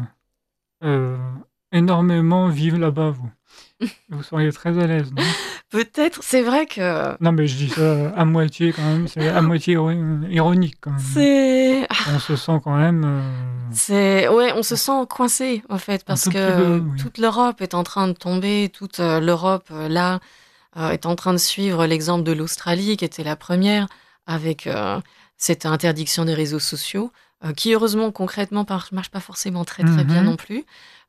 A: euh, énormément vivre là-bas, vous. Vous seriez très à l'aise, non?
B: Peut-être, c'est vrai que
A: Non, mais je dis ça à moitié quand même. C'est à moitié iro- ironique quand même.
B: c'est
A: On se sent quand même euh,
B: C'est ouais, on se sent coincé en fait
A: un
B: parce
A: tout petit peu,
B: que
A: oui.
B: toute l'Europe est en train de tomber, toute euh, l'Europe euh, là euh, est en train de suivre l'exemple de l'Australie qui était la première avec euh, cette interdiction des réseaux sociaux euh, qui heureusement concrètement par- marche pas forcément très très bien
A: Mhm.
B: non plus.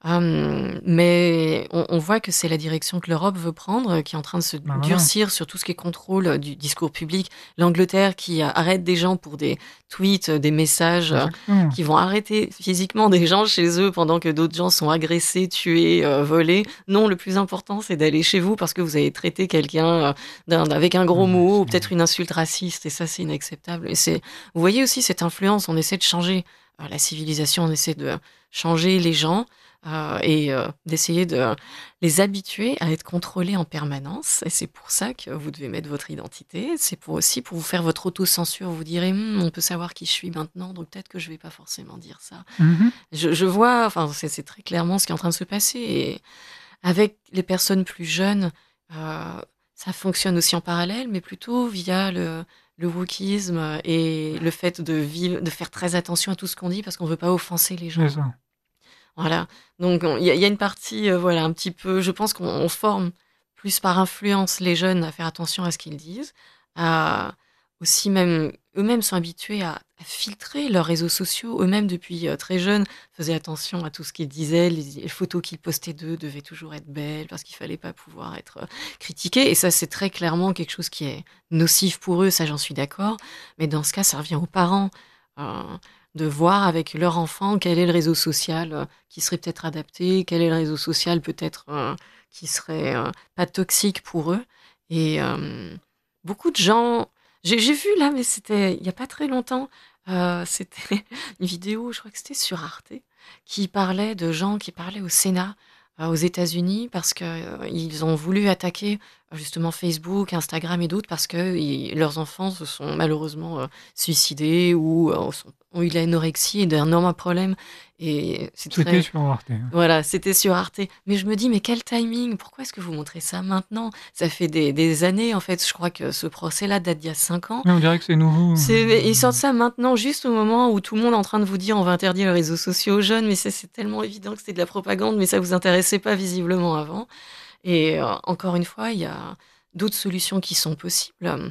B: Euh, mais on, on voit que c'est la direction que l'Europe veut prendre, euh, qui est en train de se
A: Ben voilà.
B: durcir sur tout ce qui est contrôle euh, du discours public. L'Angleterre qui euh, arrête des gens pour des tweets, euh, des messages, euh,
A: Exactement.
B: qui vont arrêter physiquement des gens chez eux pendant que d'autres gens sont agressés, tués, euh, volés. Non, le plus important, c'est d'aller chez vous parce que vous avez traité quelqu'un euh, d'un- avec un gros
A: Ouais,
B: mot ou
A: c'est-
B: peut-être une insulte raciste et ça, c'est inacceptable. Et c'est, vous voyez aussi cette influence, on essaie de changer euh, la civilisation, on essaie de changer les gens euh, et euh, d'essayer de les habituer à être contrôlés en permanence. Et c'est pour ça que vous devez mettre votre identité. C'est pour aussi pour vous faire votre autocensure. Vous direz, Hum, on peut savoir qui je suis maintenant, donc peut-être que je vais pas forcément dire ça.
A: Mhm.
B: Je, je vois, enfin, c'est c'est très clairement ce qui est en train de se passer. Et avec les personnes plus jeunes, euh, ça fonctionne aussi en parallèle, mais plutôt via le, le wokisme et le fait de vivre, de faire très attention à tout ce qu'on dit parce qu'on veut pas offenser les
A: C'est
B: gens.
A: ça.
B: Voilà. Donc on- il y, a il y a une partie, euh, voilà, un petit peu. Je pense qu'on on forme plus par influence les jeunes à faire attention à ce qu'ils disent, à aussi même eux-mêmes sont habitués à, à filtrer leurs réseaux sociaux. Eux-mêmes depuis euh, très jeunes faisaient attention à tout ce qu'ils disaient. Les, les photos qu'ils postaient d'eux devaient toujours être belles parce qu'il fallait pas pouvoir être euh, critiqué. Et ça, c'est très clairement quelque chose qui est nocif pour eux. Ça, j'en suis d'accord. Mais dans ce cas, ça revient aux parents. Euh, de voir avec leur enfant quel est le réseau social euh, qui serait peut-être adapté, quel est le réseau social peut-être euh, qui serait euh, pas toxique pour eux. Et euh, beaucoup de gens... J'ai, j'ai vu là, mais c'était il n'y a pas très longtemps, euh, c'était une vidéo, je crois que c'était sur Arte, qui parlait de gens qui parlaient au Sénat euh, aux États-Unis parce que euh, ils ont voulu attaquer euh, justement Facebook, Instagram et d'autres parce que ils- leurs enfants se sont malheureusement euh, suicidés ou euh, sont- ont eu l'anorexie et d'énormes problèmes. Et c'est
A: C'était
B: très...
A: sur Arte.
B: Voilà, c'était sur Arte. Mais je me dis, mais quel timing? Pourquoi est-ce que vous montrez ça maintenant? Ça fait des, des années, en fait. Je crois que ce procès-là date d'il y a cinq ans.
A: Mais on dirait que c'est nouveau.
B: C'est, ils sortent ça maintenant, juste au moment où tout le monde est en train de vous dire on va interdire les réseaux sociaux aux jeunes, mais ça, c'est tellement évident que c'est de la propagande, mais ça vous intéressait pas visiblement avant. Et euh, encore une fois, il y a d'autres solutions qui sont possibles.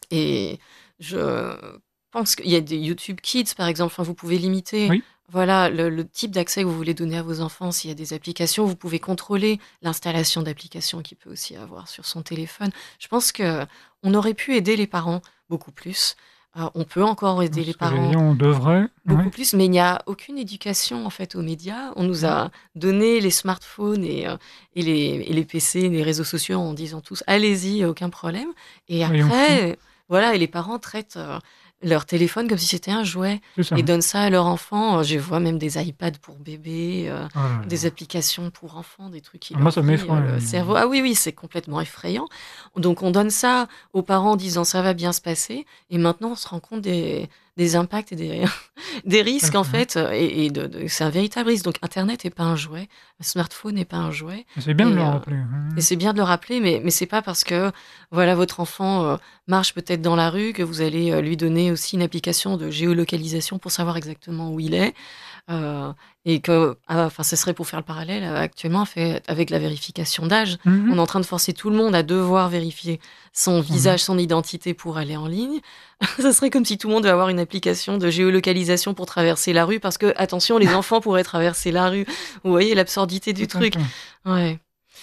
B: Et je pense qu'il y a des YouTube Kids, par exemple. Enfin, vous pouvez limiter.
A: Oui.
B: Voilà, le, le type d'accès que vous voulez donner à vos enfants. S'il y a des applications, vous pouvez contrôler l'installation d'applications qu'il peut aussi avoir sur son téléphone. Je pense que on aurait pu aider les parents beaucoup plus. Euh, on peut encore aider les
A: Ce que j'allais
B: parents
A: dire, on devrait.
B: beaucoup
A: ouais.
B: plus, mais il n'y a aucune éducation en fait aux médias. On nous a donné les smartphones et, euh, et, les, et les P C, les réseaux sociaux en disant tous allez-y, aucun problème. Et
A: Voyons
B: après, voilà, et les parents traitent euh, leur téléphone comme si c'était un jouet
A: C'est ça.
B: et donnent ça à leur enfant. Euh, Je vois même des iPads pour bébés, euh,
A: Oh là là.
B: des applications pour enfants, des trucs qui
A: Ah, moi,
B: leur
A: ça
B: pillent,
A: m'effraie.
B: euh, le cerveau. Ah oui, oui, c'est complètement effrayant. Donc on donne ça aux parents en disant ça va bien se passer. Et maintenant, on se rend compte des, des impacts et des, des risques en
A: Mhm.
B: fait. Et, et de, de- c'est un véritable risque. Donc Internet n'est pas un jouet, un smartphone n'est pas un jouet.
A: C'est bien de
B: Et,
A: le
B: euh,
A: rappeler. hein.
B: Et c'est bien de le rappeler, mais, mais c'est pas parce que voilà votre enfant euh, marche peut-être dans la rue que vous allez euh, lui donner aussi une application de géolocalisation pour savoir exactement où il est. Euh, et que, ah, enfin, ce serait pour faire le parallèle euh, actuellement fait, avec la vérification d'âge.
A: Mhm.
B: On est en train de forcer tout le monde à devoir vérifier son visage, son identité pour aller en ligne. Ça serait comme si tout le monde devait avoir une application de géolocalisation pour traverser la rue, parce que, attention, les enfants pourraient traverser la rue. Vous voyez l'absurdité du
A: Tout à
B: truc.
A: fait.
B: Ouais.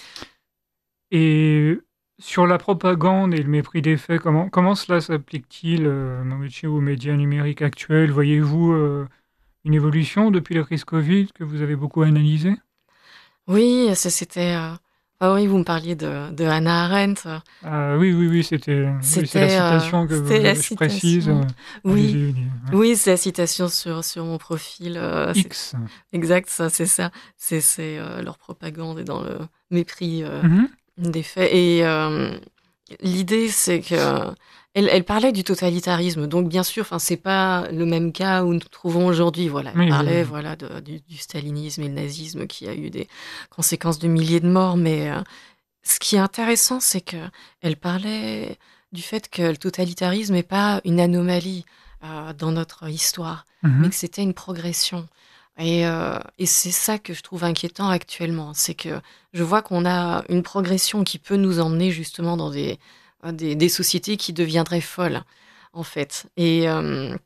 A: Et sur la propagande et le mépris des faits, comment, comment cela s'applique-t-il, euh, Mauricio, aux médias numériques actuels? Voyez-vous euh, une évolution depuis la crise Covid que vous avez beaucoup analysée?
B: Oui, ça c'était. euh, Ah oui, vous me parliez de, de Hannah Arendt.
A: Ah, oui, oui, oui, c'était oui, c'est la
B: C'était, euh,
A: citation que
B: c'était la
A: je précise.
B: citation.
A: euh,
B: Oui,
A: allez-y, allez-y, ouais.
B: oui, c'est la citation sur, sur mon profil. euh, c'est
A: X.
B: exact, ça, c'est ça. C'est, c'est euh, leur propagande et dans le mépris euh,
A: Mhm.
B: des faits. Et euh, l'idée, c'est que elle, elle parlait du totalitarisme. Donc, bien sûr, enfin, c'est pas le même cas où nous nous trouvons aujourd'hui. Voilà, elle
A: Oui, oui,
B: parlait,
A: oui.
B: voilà, de- du, du stalinisme et le nazisme qui a eu des conséquences de milliers de morts. Mais euh, ce qui est intéressant, c'est que elle parlait du fait que le totalitarisme n'est pas une anomalie euh, dans notre histoire, mais
A: Mhm.
B: que c'était une progression. Et, euh, et c'est ça que je trouve inquiétant actuellement, c'est que je vois qu'on a une progression qui peut nous emmener justement dans des, euh, des, des sociétés qui deviendraient folles, en fait. Et euh,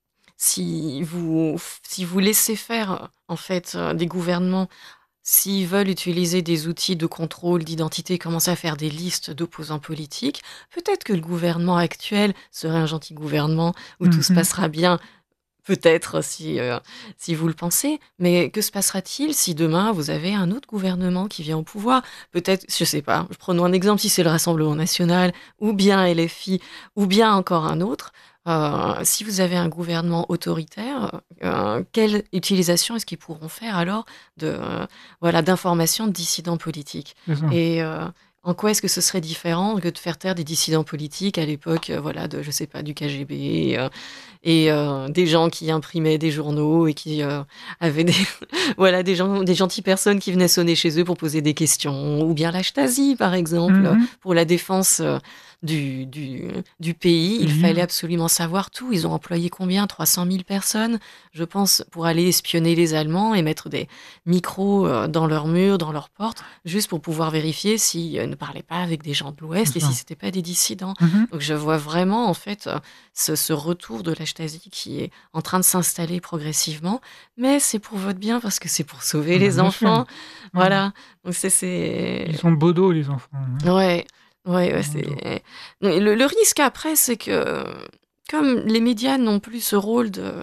B: si vous, si vous laissez faire, en fait, euh, des gouvernements, s'ils veulent utiliser des outils de contrôle d'identité, commencer à faire des listes d'opposants politiques, peut-être que le gouvernement actuel serait un gentil gouvernement où tout se
A: Mhm.
B: passera bien. Peut-être si, euh, si vous le pensez, mais que se passera-t-il si demain vous avez un autre gouvernement qui vient au pouvoir? Peut-être, je sais pas, prenons un exemple, si c'est le Rassemblement national, ou bien L F I, ou bien encore un autre. Euh, si vous avez un gouvernement autoritaire, euh, quelle utilisation est-ce qu'ils pourront faire alors de euh, voilà d'informations de dissidents politiques?
A: C'est ça.
B: Et euh, en quoi est-ce que ce serait différent que de faire taire des dissidents politiques à l'époque, euh, voilà, de je sais pas du K G B euh, et euh, des gens qui imprimaient des journaux et qui euh, avaient des voilà des gens des gentilles personnes qui venaient sonner chez eux pour poser des questions, ou bien la Stasi par exemple
A: Mhm.
B: pour la défense euh, du, du, du pays. Il
A: Pays.
B: fallait absolument savoir tout. Ils ont employé combien? trois cent mille personnes, je pense, pour aller espionner les Allemands et mettre des micros euh, dans leurs murs, dans leurs portes, juste pour pouvoir vérifier s'ils euh, ne parlaient pas avec des gens de l'Ouest
A: C'est
B: et
A: ça.
B: si c'était pas des dissidents.
A: Mhm.
B: Donc je vois vraiment en fait euh, ce, ce retour de la Stasi qui est en train de s'installer progressivement, mais c'est pour votre bien parce que c'est pour sauver
A: Ah bah,
B: les
A: bien sûr.
B: enfants.
A: Ouais.
B: Voilà. Donc c'est c'est
A: Ils sont bodaux, les enfants. hein.
B: ouais ouais, ouais,
A: Bodaux.
B: c'est le, le risque après c'est que comme les médias n'ont plus ce rôle de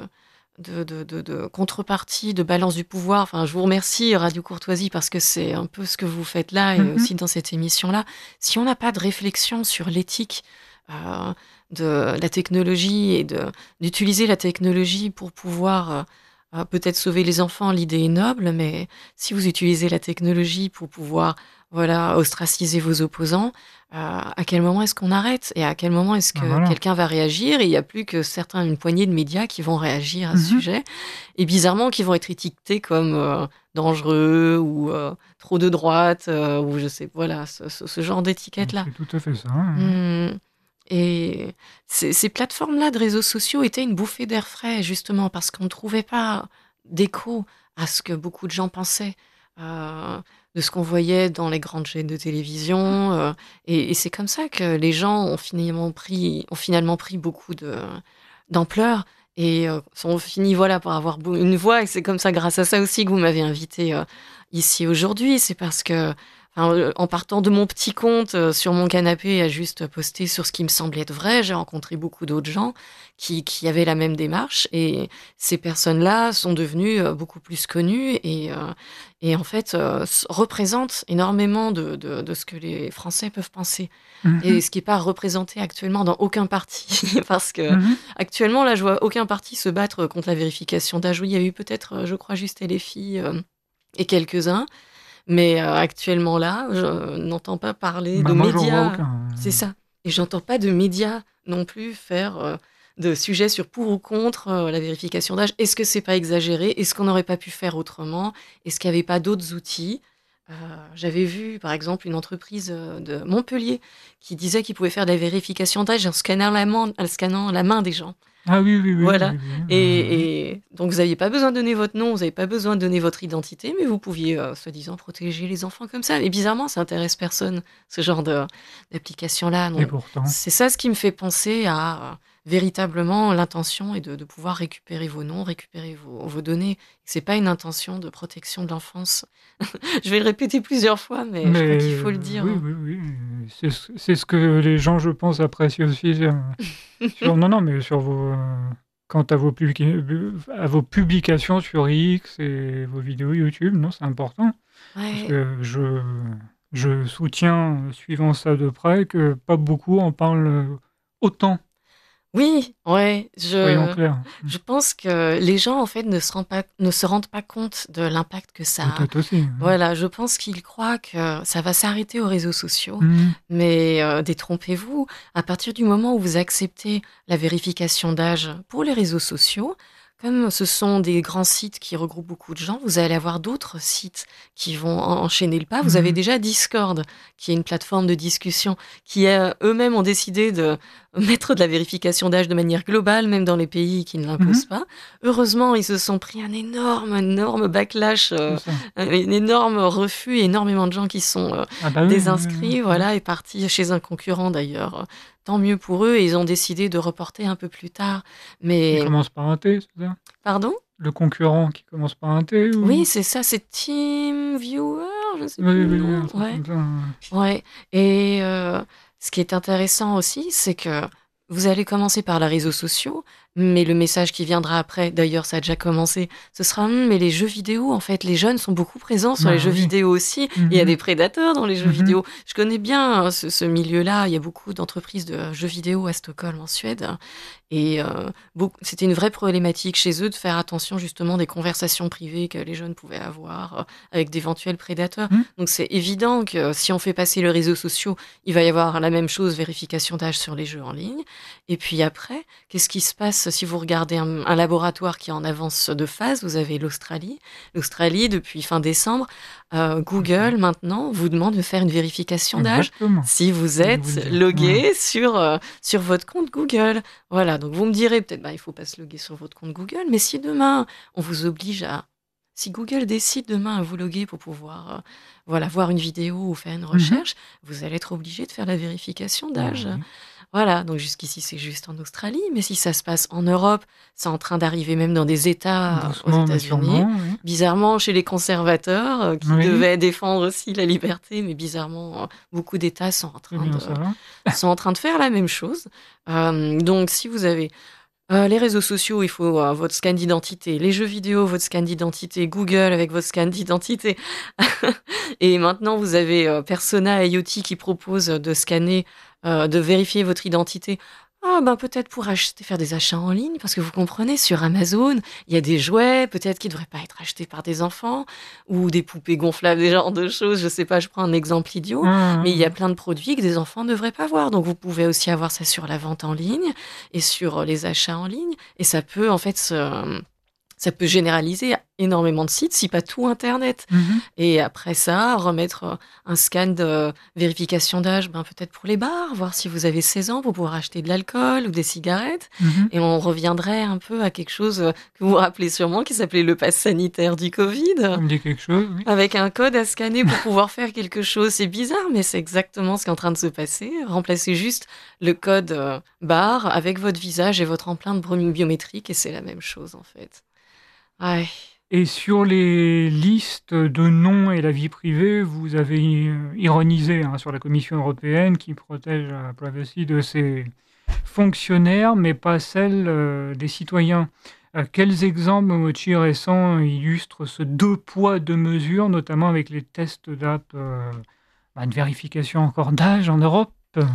B: de, de, de, de contrepartie, de balance du pouvoir. Enfin, je vous remercie, Radio Courtoisie, parce que c'est un peu ce que vous faites là et
A: Mhm.
B: aussi dans cette émission-là. Si on n'a pas de réflexion sur l'éthique euh, de la technologie et de, d'utiliser la technologie pour pouvoir euh, euh, peut-être sauver les enfants, l'idée est noble, mais si vous utilisez la technologie pour pouvoir voilà, ostraciser vos opposants, euh, à quel moment est-ce qu'on arrête et à quel moment est-ce
A: Ben
B: que
A: voilà.
B: quelqu'un va réagir et il n'y a plus que certains, une poignée de médias qui vont réagir à ce
A: Mhm.
B: sujet et bizarrement qui vont être étiquetés comme euh, dangereux ou euh, trop de droite euh, ou je sais, voilà, ce, ce- ce genre d'étiquette-là.
A: C'est tout à fait ça. hein.
B: Hum, Et ces, ces plateformes-là de réseaux sociaux étaient une bouffée d'air frais, justement, parce qu'on ne trouvait pas d'écho à ce que beaucoup de gens pensaient, euh, de ce qu'on voyait dans les grandes chaînes de télévision. euh, et et c'est comme ça que les gens ont finalement pris, ont finalement pris beaucoup de, d'ampleur et euh, ont fini voilà, par avoir beau- une voix. Et c'est comme ça, grâce à ça aussi, que vous m'avez invité euh, ici aujourd'hui. C'est parce que Enfin, euh, en partant de mon petit compte euh, sur mon canapé à juste poster sur ce qui me semblait être vrai, j'ai rencontré beaucoup d'autres gens qui, qui avaient la même démarche et ces personnes-là sont devenues euh, beaucoup plus connues et, euh, et en fait euh, s- représentent énormément de, de, de ce que les Français peuvent penser et
A: Mhm.
B: ce qui n'est pas représenté actuellement dans aucun parti parce que
A: Mhm.
B: actuellement là je vois aucun parti se battre contre la vérification d'âge. Oui, il y a eu peut-être, euh, je crois, juste L F I euh, et quelques-uns. Mais euh, actuellement là, je n'entends pas parler de
A: Bah, moi, j'en vois
B: médias.
A: aucun.
B: C'est ça. Et j'entends pas de médias non plus faire euh, de sujets sur pour ou contre euh, la vérification d'âge. Est-ce que c'est pas exagéré? Est-ce qu'on n'aurait pas pu faire autrement? Est-ce qu'il n'y avait pas d'autres outils? Euh, J'avais vu, par exemple, une entreprise euh, de Montpellier qui disait qu'il pouvait faire de la vérification d'âge en scannant la main, en scannant la main des gens.
A: Ah oui, oui, oui,
B: Voilà.
A: oui, oui. euh,
B: Et, et donc, vous n'aviez pas besoin de donner votre nom, vous n'avez pas besoin de donner votre identité, mais vous pouviez, euh, soi-disant, protéger les enfants comme ça. Et bizarrement, ça intéresse personne, ce genre de, d'application-là.
A: Et
B: Donc,
A: pourtant.
B: c'est ça ce qui me fait penser à euh, véritablement l'intention et de, de pouvoir récupérer vos noms, récupérer vos, vos données. C'est pas une intention de protection de l'enfance. Je vais le répéter plusieurs fois, mais je crois
A: Mais
B: qu'il faut le
A: euh,
B: dire.
A: oui,
B: hein.
A: oui, oui. C'est ce, c'est ce que les gens, je pense, apprécient aussi. euh, sur, non, non, mais sur vos. euh, quant à vos, publica- à vos publications sur X et vos vidéos YouTube, non, c'est important. Parce
B: Ouais.
A: que je, je soutiens, euh, suivant ça de près, que pas beaucoup en parlent euh, autant,
B: Oui, ouais,
A: soyons
B: je,
A: clairs.
B: je pense que les gens, en fait, ne se rendent pas, ne se rendent pas compte de l'impact que ça a.
A: Peut-être aussi. hein.
B: Voilà, je pense qu'ils croient que ça va s'arrêter aux réseaux sociaux,
A: Mhm.
B: mais euh, détrompez-vous, à partir du moment où vous acceptez la vérification d'âge pour les réseaux sociaux, comme ce sont des grands sites qui regroupent beaucoup de gens, vous allez avoir d'autres sites qui vont en- enchaîner le pas. Vous avez
A: Mhm.
B: déjà Discord, qui est une plateforme de discussion, qui euh, eux-mêmes ont décidé de mettre de la vérification d'âge de manière globale, même dans les pays qui ne l'imposent
A: Mhm.
B: pas. Heureusement, ils se sont pris un énorme, énorme backlash, euh,
A: C'est ça.
B: un énorme refus, et énormément de gens qui sont euh,
A: Ah bah oui, oui, oui,
B: désinscrits,
A: oui.
B: voilà, et partis chez un concurrent d'ailleurs. Tant mieux pour eux, et ils ont décidé de reporter un peu plus tard.
A: Il
B: Mais,
A: commence par un T, c'est ça?
B: pardon?
A: Le concurrent qui commence par un T
B: Oui,
A: ou...
B: c'est ça, c'est Team Viewer, je ne sais
A: Oui,
B: plus le
A: oui, oui,
B: nom.
A: un truc
B: Ouais.
A: comme ça. ouais.
B: Ouais, et euh, ce qui est intéressant aussi, c'est que vous allez commencer par les réseaux sociaux, mais le message qui viendra après, d'ailleurs ça a déjà commencé, ce sera Hum, mais les jeux vidéo, en fait, les jeunes sont beaucoup présents sur les
A: Bah
B: jeux
A: oui.
B: vidéo aussi. Il y a
A: Mhm.
B: des prédateurs dans les jeux
A: Mhm.
B: vidéo. Je connais bien hein, ce, ce milieu-là. Il y a beaucoup d'entreprises de jeux vidéo à Stockholm, en Suède. Et euh, beaucoup- c'était une vraie problématique chez eux de faire attention justement des conversations privées que les jeunes pouvaient avoir euh, avec d'éventuels prédateurs.
A: Mhm.
B: Donc c'est évident que si on fait passer les réseaux sociaux, il va y avoir la même chose, vérification d'âge sur les jeux en ligne. Et puis après, qu'est-ce qui se passe si vous regardez un, un laboratoire qui est en avance de phase? Vous avez l'Australie. L'Australie, depuis fin décembre, euh, Google maintenant vous demande de faire une vérification d'âge
A: Exactement.
B: si vous
A: Je voulais vous
B: êtes
A: le dire.
B: logué sur, euh, sur votre compte Google. Voilà, donc vous me direz peut-être, bah, il faut pas se loguer sur votre compte Google, mais si demain on vous oblige à, si Google décide demain à vous loguer pour pouvoir, euh, voilà, voir une vidéo ou faire une
A: Mhm.
B: recherche, vous allez être obligé de faire la vérification
A: Bah
B: d'âge.
A: oui.
B: Voilà, donc jusqu'ici c'est juste en Australie, mais si ça se passe en Europe, c'est en train d'arriver même dans des États aux
A: Doucement, mais
B: États-Unis.
A: sûrement. oui.
B: Bizarrement, chez les conservateurs, euh, qui
A: Oui,
B: devaient défendre aussi la liberté, mais bizarrement, euh, beaucoup d'États sont en
A: c'est
B: train
A: bien
B: de,
A: ça.
B: sont en train de faire la même chose. Euh, donc, si vous avez Euh, les réseaux sociaux, il faut euh, votre scan d'identité. Les jeux vidéo, votre scan d'identité. Google avec votre scan d'identité. Et maintenant, vous avez euh, Persona I O T qui propose de scanner, euh, de vérifier votre identité. Ah ben peut-être pour acheter, faire des achats en ligne, parce que vous comprenez, sur Amazon, il y a des jouets, peut-être qui ne devraient pas être achetés par des enfants, ou des poupées gonflables, des genres de choses, je sais pas, je prends un exemple idiot,
A: Mmh,
B: mais il y a
A: mmh.
B: plein de produits que des enfants ne devraient pas voir. Donc vous pouvez aussi avoir ça sur la vente en ligne et sur les achats en ligne, et ça peut en fait se... Ça peut généraliser énormément de sites, si pas tout Internet.
A: Mmh.
B: Et après ça, remettre euh, un scan de vérification d'âge, ben peut-être pour les bars, voir si vous avez seize ans pour pouvoir acheter de l'alcool ou des cigarettes.
A: Mmh.
B: Et on reviendrait un peu à quelque chose euh, que vous vous rappelez sûrement, qui s'appelait le pass sanitaire du
A: Ça
B: Covid,
A: me dit quelque chose, oui.
B: avec un code à scanner pour pouvoir faire quelque chose. C'est bizarre, mais c'est exactement ce qui est en train de se passer. Remplacez juste le code euh, barre avec votre visage et votre empreinte bro- biométrique, et c'est la même chose en fait. Ouais.
A: Et sur les listes de noms et la vie privée, vous avez euh, ironisé hein, sur la Commission européenne qui protège la privacy de ses fonctionnaires, mais pas celle euh, des citoyens. Euh, quels exemples, Momochi, récents illustrent ce deux poids, deux mesures, notamment avec les tests d'app euh, bah, de vérification encore d'âge en Europe?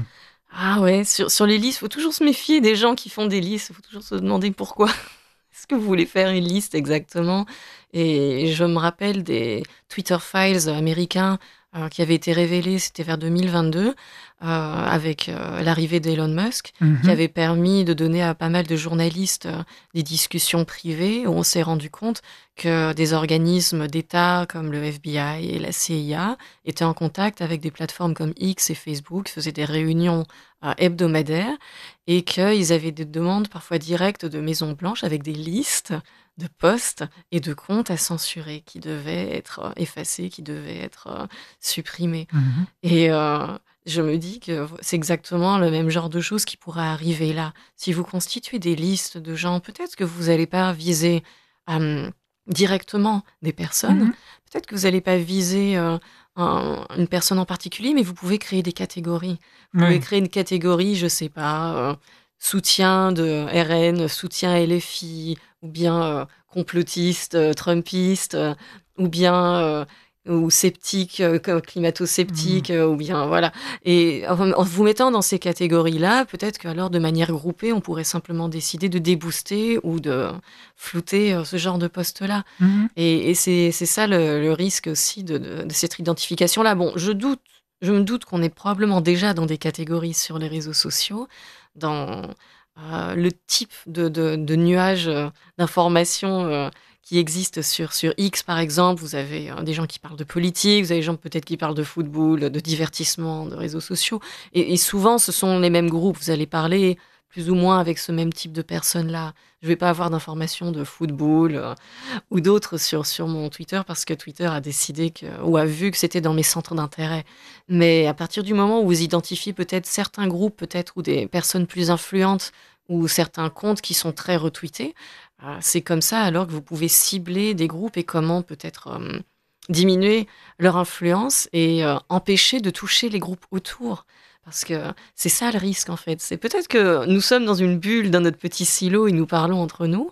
B: Ah ouais, sur, sur les listes, faut toujours se méfier des gens qui font des listes. Faut toujours se demander pourquoi. Est-ce que vous voulez faire une liste exactement? Et je me rappelle des Twitter Files américains euh, qui avaient été révélés, c'était vers deux mille vingt-deux, euh, avec euh, l'arrivée d'Elon Musk, qui
A: Mhm.
B: avait permis de donner à pas mal de journalistes euh, des discussions privées où on s'est rendu compte que des organismes d'État comme le F B I et la C I A étaient en contact avec des plateformes comme X et Facebook, faisaient des réunions euh, hebdomadaires, et qu'ils avaient des demandes parfois directes de Maison Blanche avec des listes de postes et de comptes à censurer qui devaient être euh, effacés, qui devaient être euh, supprimés.
A: Mhm.
B: Et euh, je me dis que c'est exactement le même genre de choses qui pourrait arriver là. Si vous constituez des listes de gens, peut-être que vous n'allez pas viser euh, directement des personnes,
A: Mhm.
B: peut-être que vous n'allez pas viser euh, un- une personne en particulier, mais vous pouvez créer des catégories. Vous pouvez
A: Oui.
B: créer une catégorie, je sais pas, euh, soutien de R N, soutien L F I, ou bien euh, complotiste, euh, trumpiste, euh, ou bien euh, ou sceptique, euh, co-
A: Mhm.
B: climato-sceptique, euh, ou bien voilà. Et en, en vous mettant dans ces catégories-là, peut-être qu'alors de manière groupée, on pourrait simplement décider de débooster ou de flouter euh, ce genre de poste-là.
A: Mhm.
B: Et, et c'est c'est ça le, le risque aussi de, de, de cette identification-là. Bon, je doute, je me doute qu'on est probablement déjà dans des catégories sur les réseaux sociaux, dans euh, le type de, de, de nuage euh, d'informations euh, qui existe sur, sur X, par exemple. Vous avez euh, des gens qui parlent de politique, vous avez des gens peut-être qui parlent de football, de divertissement, de réseaux sociaux. Et, et souvent, ce sont les mêmes groupes. Vous allez parler plus ou moins avec ce même type de personnes-là. Je ne vais pas avoir d'informations de football euh, ou d'autres sur, sur mon Twitter parce que Twitter a décidé que, ou a vu que c'était dans mes centres d'intérêt. Mais à partir du moment où vous identifiez peut-être certains groupes, peut-être, ou des personnes plus influentes, ou certains comptes qui sont très retweetés, euh, c'est comme ça alors que vous pouvez cibler des groupes et comment peut-être euh, diminuer leur influence et euh, empêcher de toucher les groupes autour. Parce que c'est ça le risque en fait. C'est peut-être que nous sommes dans une bulle, dans notre petit silo et nous parlons entre nous,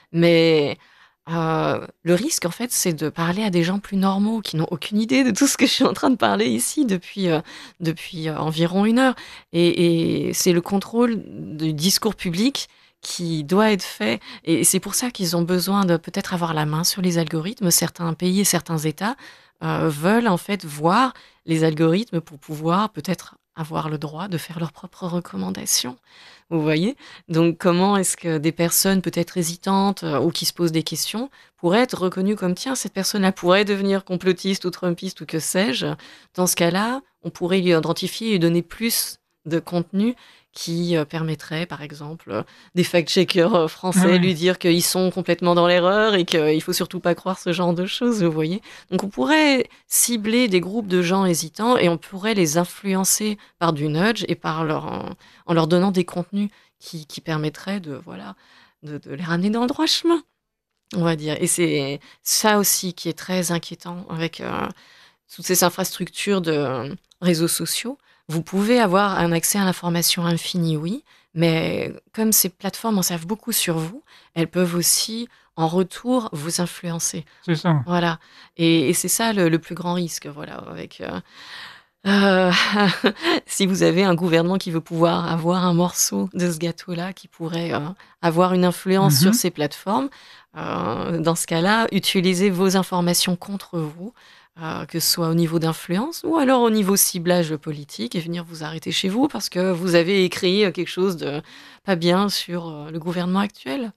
B: mais euh, le risque en fait c'est de parler à des gens plus normaux qui n'ont aucune idée de tout ce que je suis en train de parler ici depuis, euh, depuis euh, environ une heure. Et, et c'est le contrôle du discours public qui doit être fait. Et c'est pour ça qu'ils ont besoin de peut-être avoir la main sur les algorithmes. Certains pays et certains États euh, veulent en fait voir les algorithmes pour pouvoir peut-être avoir le droit de faire leurs propres recommandations. Vous voyez? Donc comment est-ce que des personnes peut-être hésitantes euh, ou qui se posent des questions pourraient être reconnues comme tiens, cette personne-là pourrait devenir complotiste ou trumpiste ou que sais-je. Dans ce cas-là, on pourrait lui identifier et lui donner plus de contenu qui euh, permettrait, par exemple, euh, des fact-checkers euh,
A: Ah
B: français
A: oui.
B: lui dire qu'ils sont complètement dans l'erreur et qu'il faut surtout pas croire ce genre de choses, vous voyez. Donc on pourrait cibler des groupes de gens hésitants et on pourrait les influencer par du nudge et par leur, en, en leur donnant des contenus qui, qui permettraient de, voilà, de, de les ramener dans le droit chemin, on va dire. Et c'est ça aussi qui est très inquiétant avec euh, toutes ces infrastructures de euh, réseaux sociaux. Vous pouvez avoir un accès à l'information infini, oui, Mais comme ces plateformes en savent beaucoup sur vous, elles peuvent aussi, en retour, vous influencer.
A: C'est ça.
B: Voilà. Et, et c'est ça le, le plus grand risque, voilà, avec... euh, euh, si vous avez un gouvernement qui veut pouvoir avoir un morceau de ce gâteau-là, qui pourrait euh, avoir une influence sur
A: Mhm.
B: ces plateformes, euh, dans ce cas-là, utilisez vos informations contre vous, euh, que ce soit au niveau d'influence ou alors au niveau ciblage politique, et venir vous arrêter chez vous parce que vous avez écrit euh, quelque chose de pas bien sur euh, le gouvernement actuel.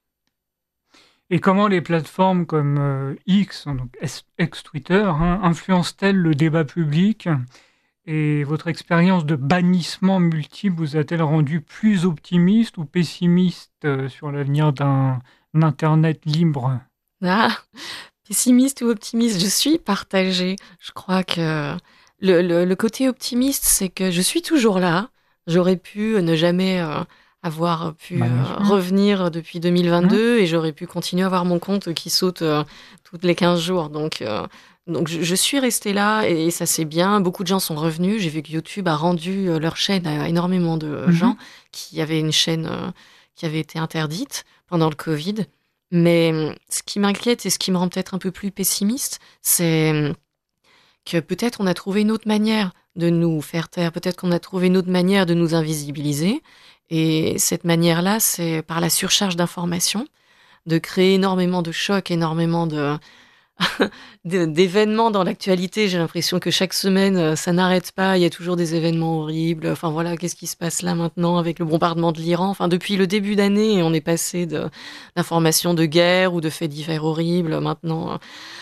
A: Et comment les plateformes comme euh, X, donc es- ex-Twitter, hein, influencent-elles le débat public? Et votre expérience de bannissement multiple vous a-t-elle rendu plus optimiste ou pessimiste euh, sur l'avenir d'un Internet libre?
B: Ah, pessimiste ou optimiste, je suis partagée. Je crois que le, le- le côté optimiste, c'est que je suis toujours là. J'aurais pu ne jamais euh, avoir pu
A: Bah, bien
B: euh,
A: sûr.
B: revenir depuis
A: Hein.
B: deux mille vingt-deux et j'aurais pu continuer à avoir mon compte qui saute euh, toutes les quinze jours. Donc, euh, donc je, je suis restée là et ça c'est bien. Beaucoup de gens sont revenus. J'ai vu que YouTube a rendu euh, leur chaîne à énormément de
A: Mhm.
B: gens qui avaient une chaîne euh, qui avait été interdite pendant le Covid. Mais hum, ce qui m'inquiète et ce qui me rend peut-être un peu plus pessimiste, c'est hum, que peut-être on a trouvé une autre manière de nous faire taire, peut-être qu'on a trouvé une autre manière de nous invisibiliser. Et cette manière-là, c'est par la surcharge d'informations, de créer énormément de chocs, énormément de, de- d'événements dans l'actualité. J'ai l'impression que chaque semaine, euh, ça n'arrête pas. Il y a toujours des événements horribles. Enfin voilà, qu'est-ce qui se passe là maintenant avec le bombardement de l'Iran? Enfin, depuis le début d'année, on est passé de d'informations de guerre ou de faits divers horribles maintenant.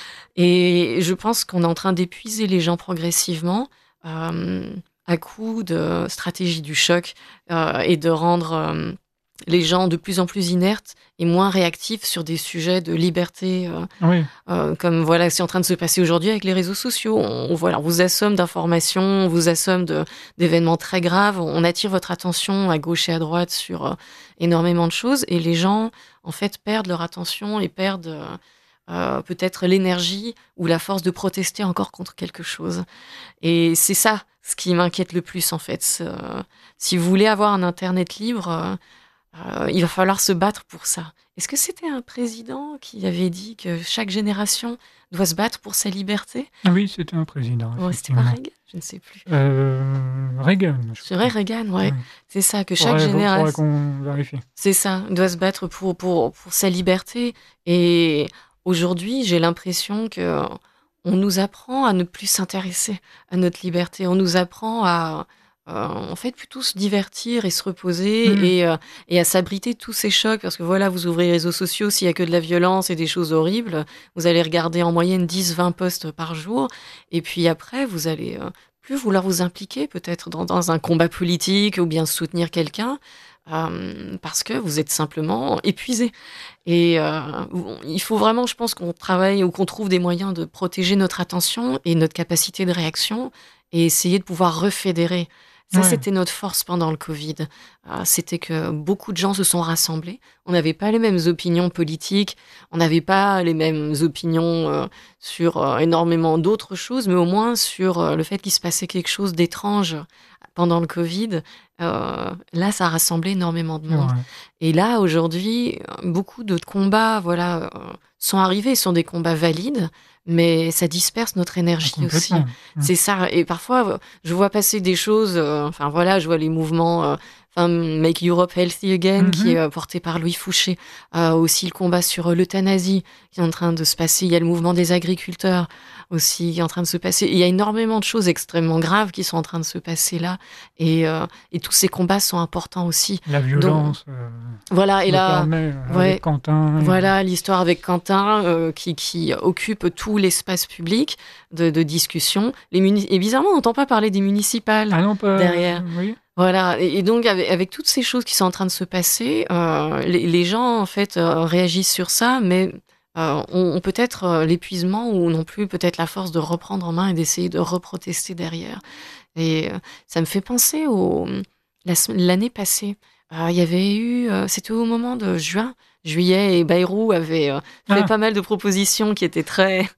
B: Et je pense qu'on est en train d'épuiser les gens progressivement euh, à coup de stratégie du choc euh, et de rendre euh, les gens de plus en plus inertes et moins réactifs sur des sujets de liberté euh,
A: Oui,
B: euh, comme voilà, c'est en train de se passer aujourd'hui avec les réseaux sociaux. On, on- voilà, on vous assomme d'informations, on vous assomme de, d'événements très graves, on attire votre attention à gauche et à droite sur euh, énormément de choses et les gens, en fait, perdent leur attention et perdent euh, euh, peut-être l'énergie ou la force de protester encore contre quelque chose. Et c'est ça ce qui m'inquiète le plus, en fait. C'est, euh, si vous voulez avoir un Internet libre, euh, euh, il va falloir se battre pour ça. Est-ce que c'était un président qui avait dit que chaque génération doit se battre pour sa liberté?
A: oui, c'était un président,
B: Oh, c'était pas
A: effectivement.
B: Reagan? Je ne sais plus.
A: Euh, Reagan, je
B: C'est vrai,
A: crois.
B: Reagan, ouais.
A: Oui.
B: C'est ça, que chaque
A: Faudrait, faudrait
B: génération...
A: qu'on vérifie.
B: C'est ça, doit se battre pour, pour, pour sa liberté. Et aujourd'hui, j'ai l'impression que on nous apprend à ne plus s'intéresser à notre liberté. On nous apprend à, euh, en fait, plutôt se divertir et se reposer
A: Mhm.
B: et, euh, et à s'abriter de tous ces chocs. Parce que voilà, vous ouvrez les réseaux sociaux, s'il y a que de la violence et des choses horribles, vous allez regarder en moyenne dix vingt posts par jour. Et puis après, vous allez euh, plus vouloir vous impliquer peut-être dans, dans un combat politique ou bien soutenir quelqu'un. Euh, parce que vous êtes simplement épuisé. Et euh, il faut vraiment, je pense, qu'on travaille ou qu'on trouve des moyens de protéger notre attention et notre capacité de réaction et essayer de pouvoir refédérer. Ça,
A: Ouais.
B: c'était notre force pendant le Covid. Euh, c'était que beaucoup de gens se sont rassemblés. On n'avait pas les mêmes opinions politiques, on n'avait pas les mêmes opinions euh, sur euh, énormément d'autres choses, mais au moins sur euh, le fait qu'il se passait quelque chose d'étrange pendant le Covid. Euh, là, ça a rassemblé énormément de
A: C'est
B: monde.
A: vrai.
B: Et là, aujourd'hui, beaucoup de combats, voilà, euh, sont arrivés, sont des combats valides, mais ça disperse notre
A: Ah,
B: énergie aussi.
A: complètement. Mhm.
B: C'est ça. Et parfois, euh, je vois passer des choses. euh, Enfin voilà, je vois les mouvements. euh, Enfin, Make Europe Healthy Again, qui
A: Mhm.
B: est euh, porté par Louis Fouché. Euh, aussi le combat sur euh, l'euthanasie qui est en train de se passer. Il y a le mouvement des agriculteurs aussi qui est en train de se passer. Il y a énormément de choses extrêmement graves qui sont en train de se passer là. Et, euh, et tous ces combats sont importants aussi.
A: La violence, euh,
B: Voilà, et
A: je me
B: là,
A: permets, euh,
B: ouais,
A: avec Quentin.
B: voilà l'histoire avec Quentin euh, qui, qui occupe tout l'espace public de, de discussion. Les muni- et bizarrement, on n'entend pas parler des municipales
A: Ah non, pas...
B: derrière.
A: Oui.
B: Voilà, et, et donc avec, avec toutes ces choses qui sont en train de se passer, euh, les, les gens en fait euh, réagissent sur ça, mais euh, ont, ont peut-être euh, l'épuisement ou non plus peut-être la force de reprendre en main et d'essayer de reprotester derrière. Et euh, ça me fait penser au la sem- l'année passée. Euh, Il y avait eu, euh, c'était au moment de juin, juillet, et Bayrou avait euh, fait
A: Ah.
B: pas mal de propositions qui étaient très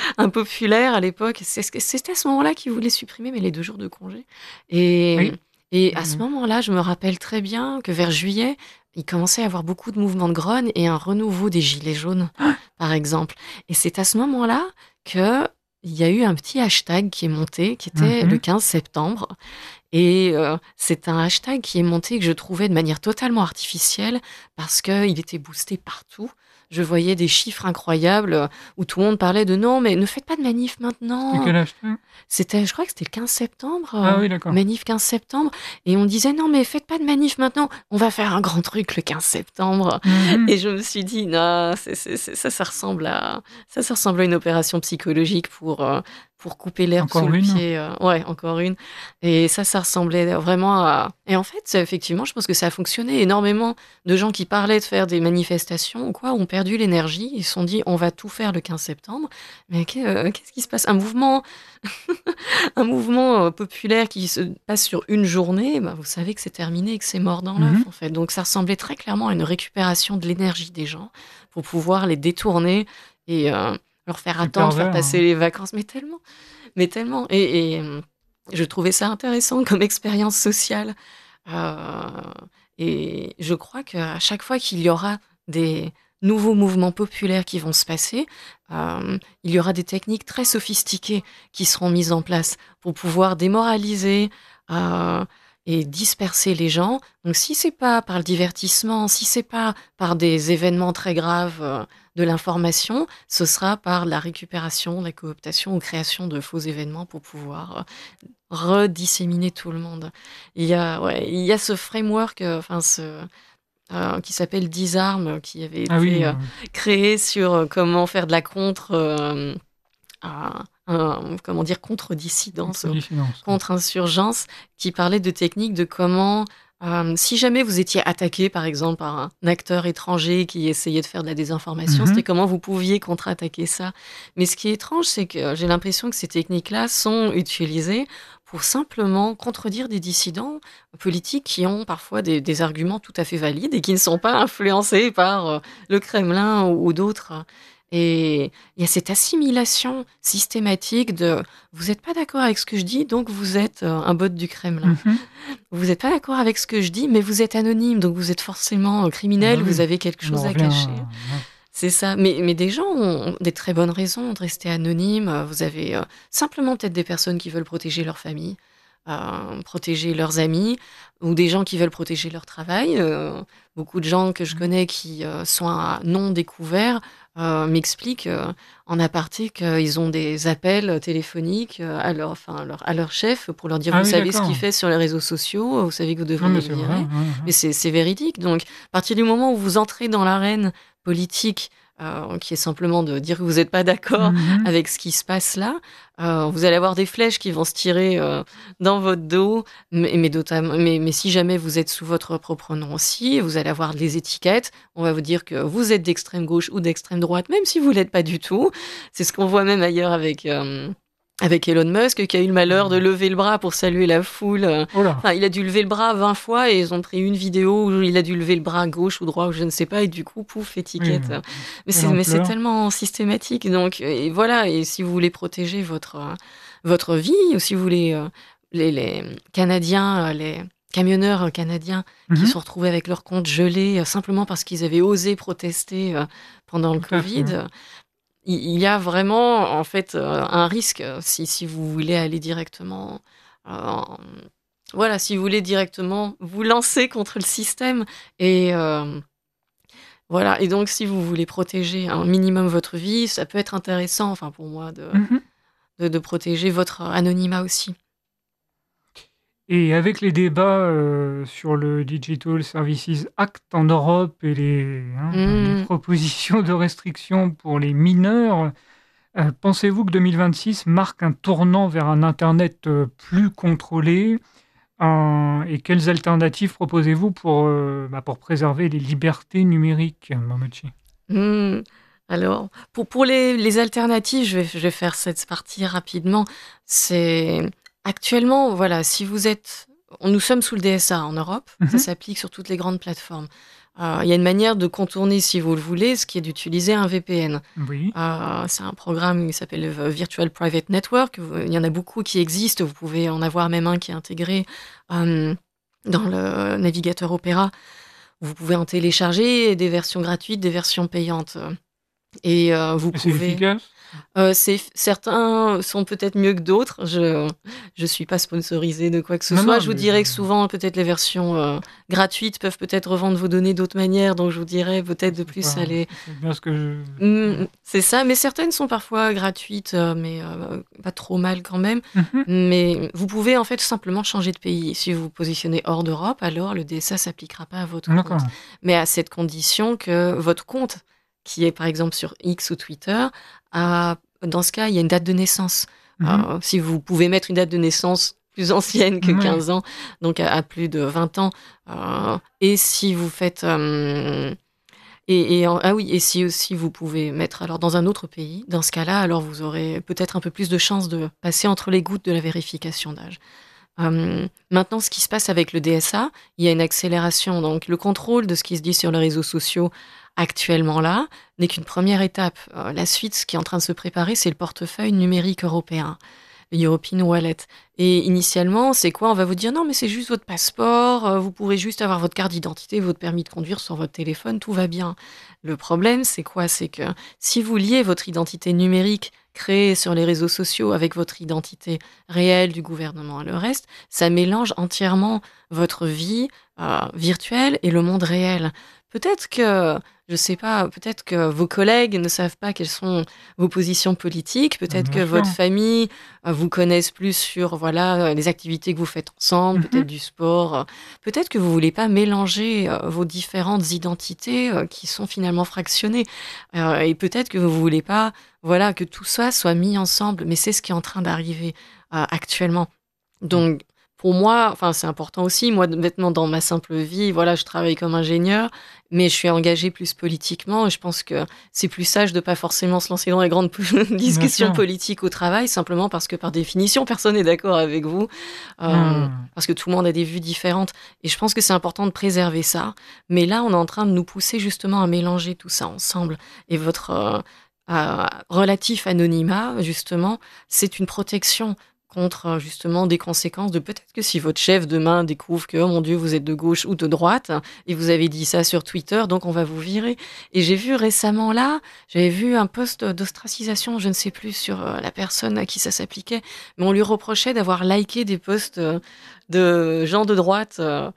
B: impopulaires à l'époque. C'est- C'était à ce moment-là qu'ils voulaient supprimer mais les deux jours de congé. Et,
A: Oui.
B: Et à ce
A: Mmh.
B: moment-là, je me rappelle très bien que vers juillet, il commençait à y avoir beaucoup de mouvements de grogne et un renouveau des gilets jaunes, par exemple. Et c'est à ce moment-là que il y a eu un petit hashtag qui est monté, qui était le
A: Mmh.
B: quinze septembre. Et euh, c'est un hashtag qui est monté que je trouvais de manière totalement artificielle parce qu'il était boosté partout. Je voyais des chiffres incroyables euh, où tout le monde parlait de non, mais ne faites pas de manif
A: C'était
B: maintenant.
A: quel hashtag?
B: C'était, je crois que c'était le quinze septembre,
A: Ah
B: euh,
A: oui, d'accord.
B: manif quinze septembre. Et on disait non, mais faites pas de manif maintenant. On va faire un grand truc le quinze septembre.
A: Mmh.
B: Et je me suis dit, non, c'est, c'est, c'est- ça, ça ressemble à, ça, ça ressemble à une opération psychologique pour, euh, pour couper l'herbe sous
A: Encore
B: le
A: une?
B: pied. euh, ouais, encore une. Et ça, ça ressemblait vraiment à. Et en fait, ça, effectivement, je pense que ça a fonctionné. Énormément de gens qui parlaient de faire des manifestations ou quoi ont perdu l'énergie. Ils se sont dit, on va tout faire le quinze septembre. Mais qu'est- euh, qu'est-ce qui se passe? Un mouvement, un mouvement euh, populaire qui se passe sur une journée, bah, vous savez que c'est terminé et que c'est mort dans l'œuf,
A: Mmh.
B: en fait. Donc, ça ressemblait très clairement à une récupération de l'énergie des gens pour pouvoir les détourner et euh, leur faire
A: C'est
B: attendre, faire
A: pervers,
B: passer
A: hein.
B: les vacances. Mais tellement, mais tellement. Et, et, euh, je trouvais ça intéressant comme expérience sociale. Euh, et je crois qu'à chaque fois qu'il y aura des nouveaux mouvements populaires qui vont se passer, euh, il y aura des techniques très sophistiquées qui seront mises en place pour pouvoir démoraliser euh, et disperser les gens. Donc si c'est pas par le divertissement, si c'est pas par des événements très graves euh, de l'information, ce sera par la récupération, la cooptation ou création de faux événements pour pouvoir euh, redisséminer tout le monde. Il y a, ouais, il y a ce framework, euh, enfin ce, euh, qui s'appelle Disarm, qui avait
A: Ah oui,
B: été euh,
A: euh,
B: créé sur euh, comment faire de la contre, euh, un- un- comment dire, contre-dissidence,
A: contre-dissidence.
B: contre-insurgence, qui parlait de techniques de comment, euh, si jamais vous étiez attaqué, par exemple, par un acteur étranger qui essayait de faire de la désinformation,
A: Mhm.
B: c'était comment vous pouviez contre-attaquer ça. Mais ce qui est étrange, c'est que j'ai l'impression que ces techniques-là sont utilisées pour simplement contredire des dissidents politiques qui ont parfois des, des arguments tout à fait valides et qui ne sont pas influencés par euh, le Kremlin ou, ou d'autres. Et il y a cette assimilation systématique de vous n'êtes pas d'accord avec ce que je dis, donc vous êtes euh, un bot du Kremlin.
A: Mhm.
B: Vous n'êtes pas d'accord avec ce que je dis, mais vous êtes anonyme, donc vous êtes forcément euh, criminel,
A: Bah oui,
B: vous avez quelque
A: on en
B: chose à
A: revient
B: cacher.
A: à- ouais.
B: C'est ça. Mais, mais des gens ont des très bonnes raisons de rester anonymes. Euh, Vous avez euh, simplement peut-être des personnes qui veulent protéger leur famille, euh, protéger leurs amis, ou des gens qui veulent protéger leur travail. Euh, beaucoup de gens que je connais qui euh, sont à non découvert euh, m'expliquent euh, en aparté qu'ils ont des appels téléphoniques euh, à leur, enfin, à leur, à leur chef pour leur dire
A: Ah
B: vous
A: oui,
B: savez ce
A: d'accord.
B: qu'il fait sur les réseaux sociaux, vous savez que vous
A: Non,
B: devriez
A: mais
B: le
A: c'est
B: virer.
A: vrai. ouais,
B: Mais
A: ouais.
B: c'est c'est véridique. Donc, à partir du moment où vous entrez dans l'arène politique, euh, qui est simplement de dire que vous n'êtes pas d'accord
A: Mhm.
B: avec ce qui se passe là, euh, vous allez avoir des flèches qui vont se tirer euh, dans votre dos, mais, mais, notamment- mais, mais si jamais vous êtes sous votre propre nom aussi, vous allez avoir les étiquettes, on va vous dire que vous êtes d'extrême gauche ou d'extrême droite, même si vous l'êtes pas du tout. C'est ce qu'on voit même ailleurs avec... euh, avec Elon Musk, qui a eu le malheur de lever le bras pour saluer la foule. euh,
A: Oh là.
B: Enfin, il a dû lever le bras vingt fois et ils ont pris une vidéo où il a dû lever le bras gauche ou droit ou je ne sais pas et du coup, pouf,
A: Oui,
B: étiquette.
A: euh,
B: Mais
A: quelle
B: c'est, mais c'est
A: ampleur.
B: tellement systématique. Donc, et voilà. Et si vous voulez protéger votre, euh, votre vie, ou si vous voulez, euh, les, les Canadiens, euh, les camionneurs canadiens qui
A: Mhm.
B: se sont retrouvés avec leur compte gelé euh, simplement parce qu'ils avaient osé protester euh, pendant le
A: Tout à fait.
B: Covid, il il y a vraiment en fait euh, un risque euh, si, si vous voulez aller directement euh, en- voilà, si vous voulez directement vous lancer contre le système et euh, voilà, et donc si vous voulez protéger un minimum votre vie, ça peut être intéressant, enfin pour moi, de,
A: Mhm.
B: de, de protéger votre anonymat aussi.
A: Et avec les débats euh, sur le Digital Services Act en Europe et les, hein, les
B: Mmh.
A: propositions de restrictions pour les mineurs, euh, pensez-vous que deux mille vingt-six marque un tournant vers un Internet euh, plus contrôlé? Euh, et quelles alternatives proposez-vous pour, euh, bah, pour préserver les libertés numériques, Momochi?
B: Mmh. Alors, pour, pour les, les alternatives, je vais, je vais faire cette partie rapidement. C'est actuellement, voilà, si vous êtes, nous sommes sous le D S A en Europe, ça
A: Mhm.
B: s'applique sur toutes les grandes plateformes. Euh, Il y a une manière de contourner, si vous le voulez, ce qui est d'utiliser un V P N.
A: Oui.
B: Euh, c'est un programme qui s'appelle le Virtual Private Network. Vous- Il y en a beaucoup qui existent. Vous pouvez en avoir même un qui est intégré euh, dans le navigateur Opera. Vous pouvez en télécharger des versions gratuites, des versions payantes. Et euh, vous
A: Et c'est
B: pouvez...
A: efficace?
B: Euh, c'est, certains sont peut-être mieux que d'autres. Je je suis pas sponsorisée de quoi que ce
A: Non,
B: soit.
A: non,
B: Je vous
A: mais
B: dirais
A: je-
B: que souvent, peut-être les versions euh, gratuites peuvent peut-être revendre vos données d'autres manières. Donc, je vous dirais peut-être de
A: c'est
B: plus
A: pas-
B: aller.
A: c'est bien ce que je...
B: Mm, c'est ça. Mais certaines sont parfois gratuites, euh, mais euh, pas trop mal quand même.
A: Mhm.
B: Mais vous pouvez en fait simplement changer de pays. Si vous vous positionnez hors d'Europe, alors le D S A s'appliquera pas à votre
A: D'accord.
B: compte. Mais à cette condition que votre compte, qui est par exemple sur X ou Twitter, a, dans ce cas, il y a une date de naissance.
A: Mhm.
B: Euh, si vous pouvez mettre une date de naissance plus ancienne que
A: Ouais.
B: quinze ans, donc à, à plus de vingt ans, euh, et si vous faites... euh, et, et en- ah oui, et si aussi vous pouvez mettre alors dans un autre pays, dans ce cas-là, alors vous aurez peut-être un peu plus de chances de passer entre les gouttes de la vérification d'âge. Euh, maintenant, ce qui se passe avec le D S A, il y a une accélération. Donc, le contrôle de ce qui se dit sur les réseaux sociaux actuellement là n'est qu'une première étape. Euh, la suite, ce qui est en train de se préparer, c'est le portefeuille numérique européen, le European Wallet. Et initialement, c'est quoi? On va vous dire non, mais c'est juste votre passeport, euh, vous pourrez juste avoir votre carte d'identité, votre permis de conduire sur votre téléphone, tout va bien. Le problème, c'est quoi? C'est que si vous liez votre identité numérique créée sur les réseaux sociaux avec votre identité réelle du gouvernement et le reste, ça mélange entièrement votre vie euh, virtuelle et le monde réel. Peut-être que, je sais pas, peut-être que vos collègues ne savent pas quelles sont vos positions politiques, peut-être que
A: Bien
B: votre
A: sûr.
B: famille euh, vous connaissent plus sur voilà euh, les activités que vous faites ensemble,
A: Mhm.
B: peut-être du sport, euh, peut-être que vous voulez pas mélanger euh, vos différentes identités euh, qui sont finalement fractionnées, Euh, et peut-être que vous voulez pas voilà que tout ça soit mis ensemble, mais c'est ce qui est en train d'arriver euh, actuellement. Donc, pour moi, enfin, c'est important aussi. Moi, maintenant, dans ma simple vie, voilà, je travaille comme ingénieur, mais je suis engagée plus politiquement. Et je pense que c'est plus sage de pas forcément se lancer dans les grandes
A: Bien
B: discussions
A: sûr.
B: politiques au travail, simplement parce que par définition, personne n'est d'accord avec vous, euh,
A: Hmm.
B: parce que tout le monde a des vues différentes. Et je pense que c'est important de préserver ça. Mais là, on est en train de nous pousser justement à mélanger tout ça ensemble. Et votre euh, euh, relatif anonymat, justement, c'est une protection contre euh, justement des conséquences de peut-être que si votre chef demain découvre que, oh mon Dieu, vous êtes de gauche ou de droite, et vous avez dit ça sur Twitter, donc on va vous virer. Et j'ai vu récemment là, j'avais vu un post d'ostracisation, je ne sais plus sur euh, la personne à qui ça s'appliquait, mais on lui reprochait d'avoir liké des posts euh, de gens de droite, euh,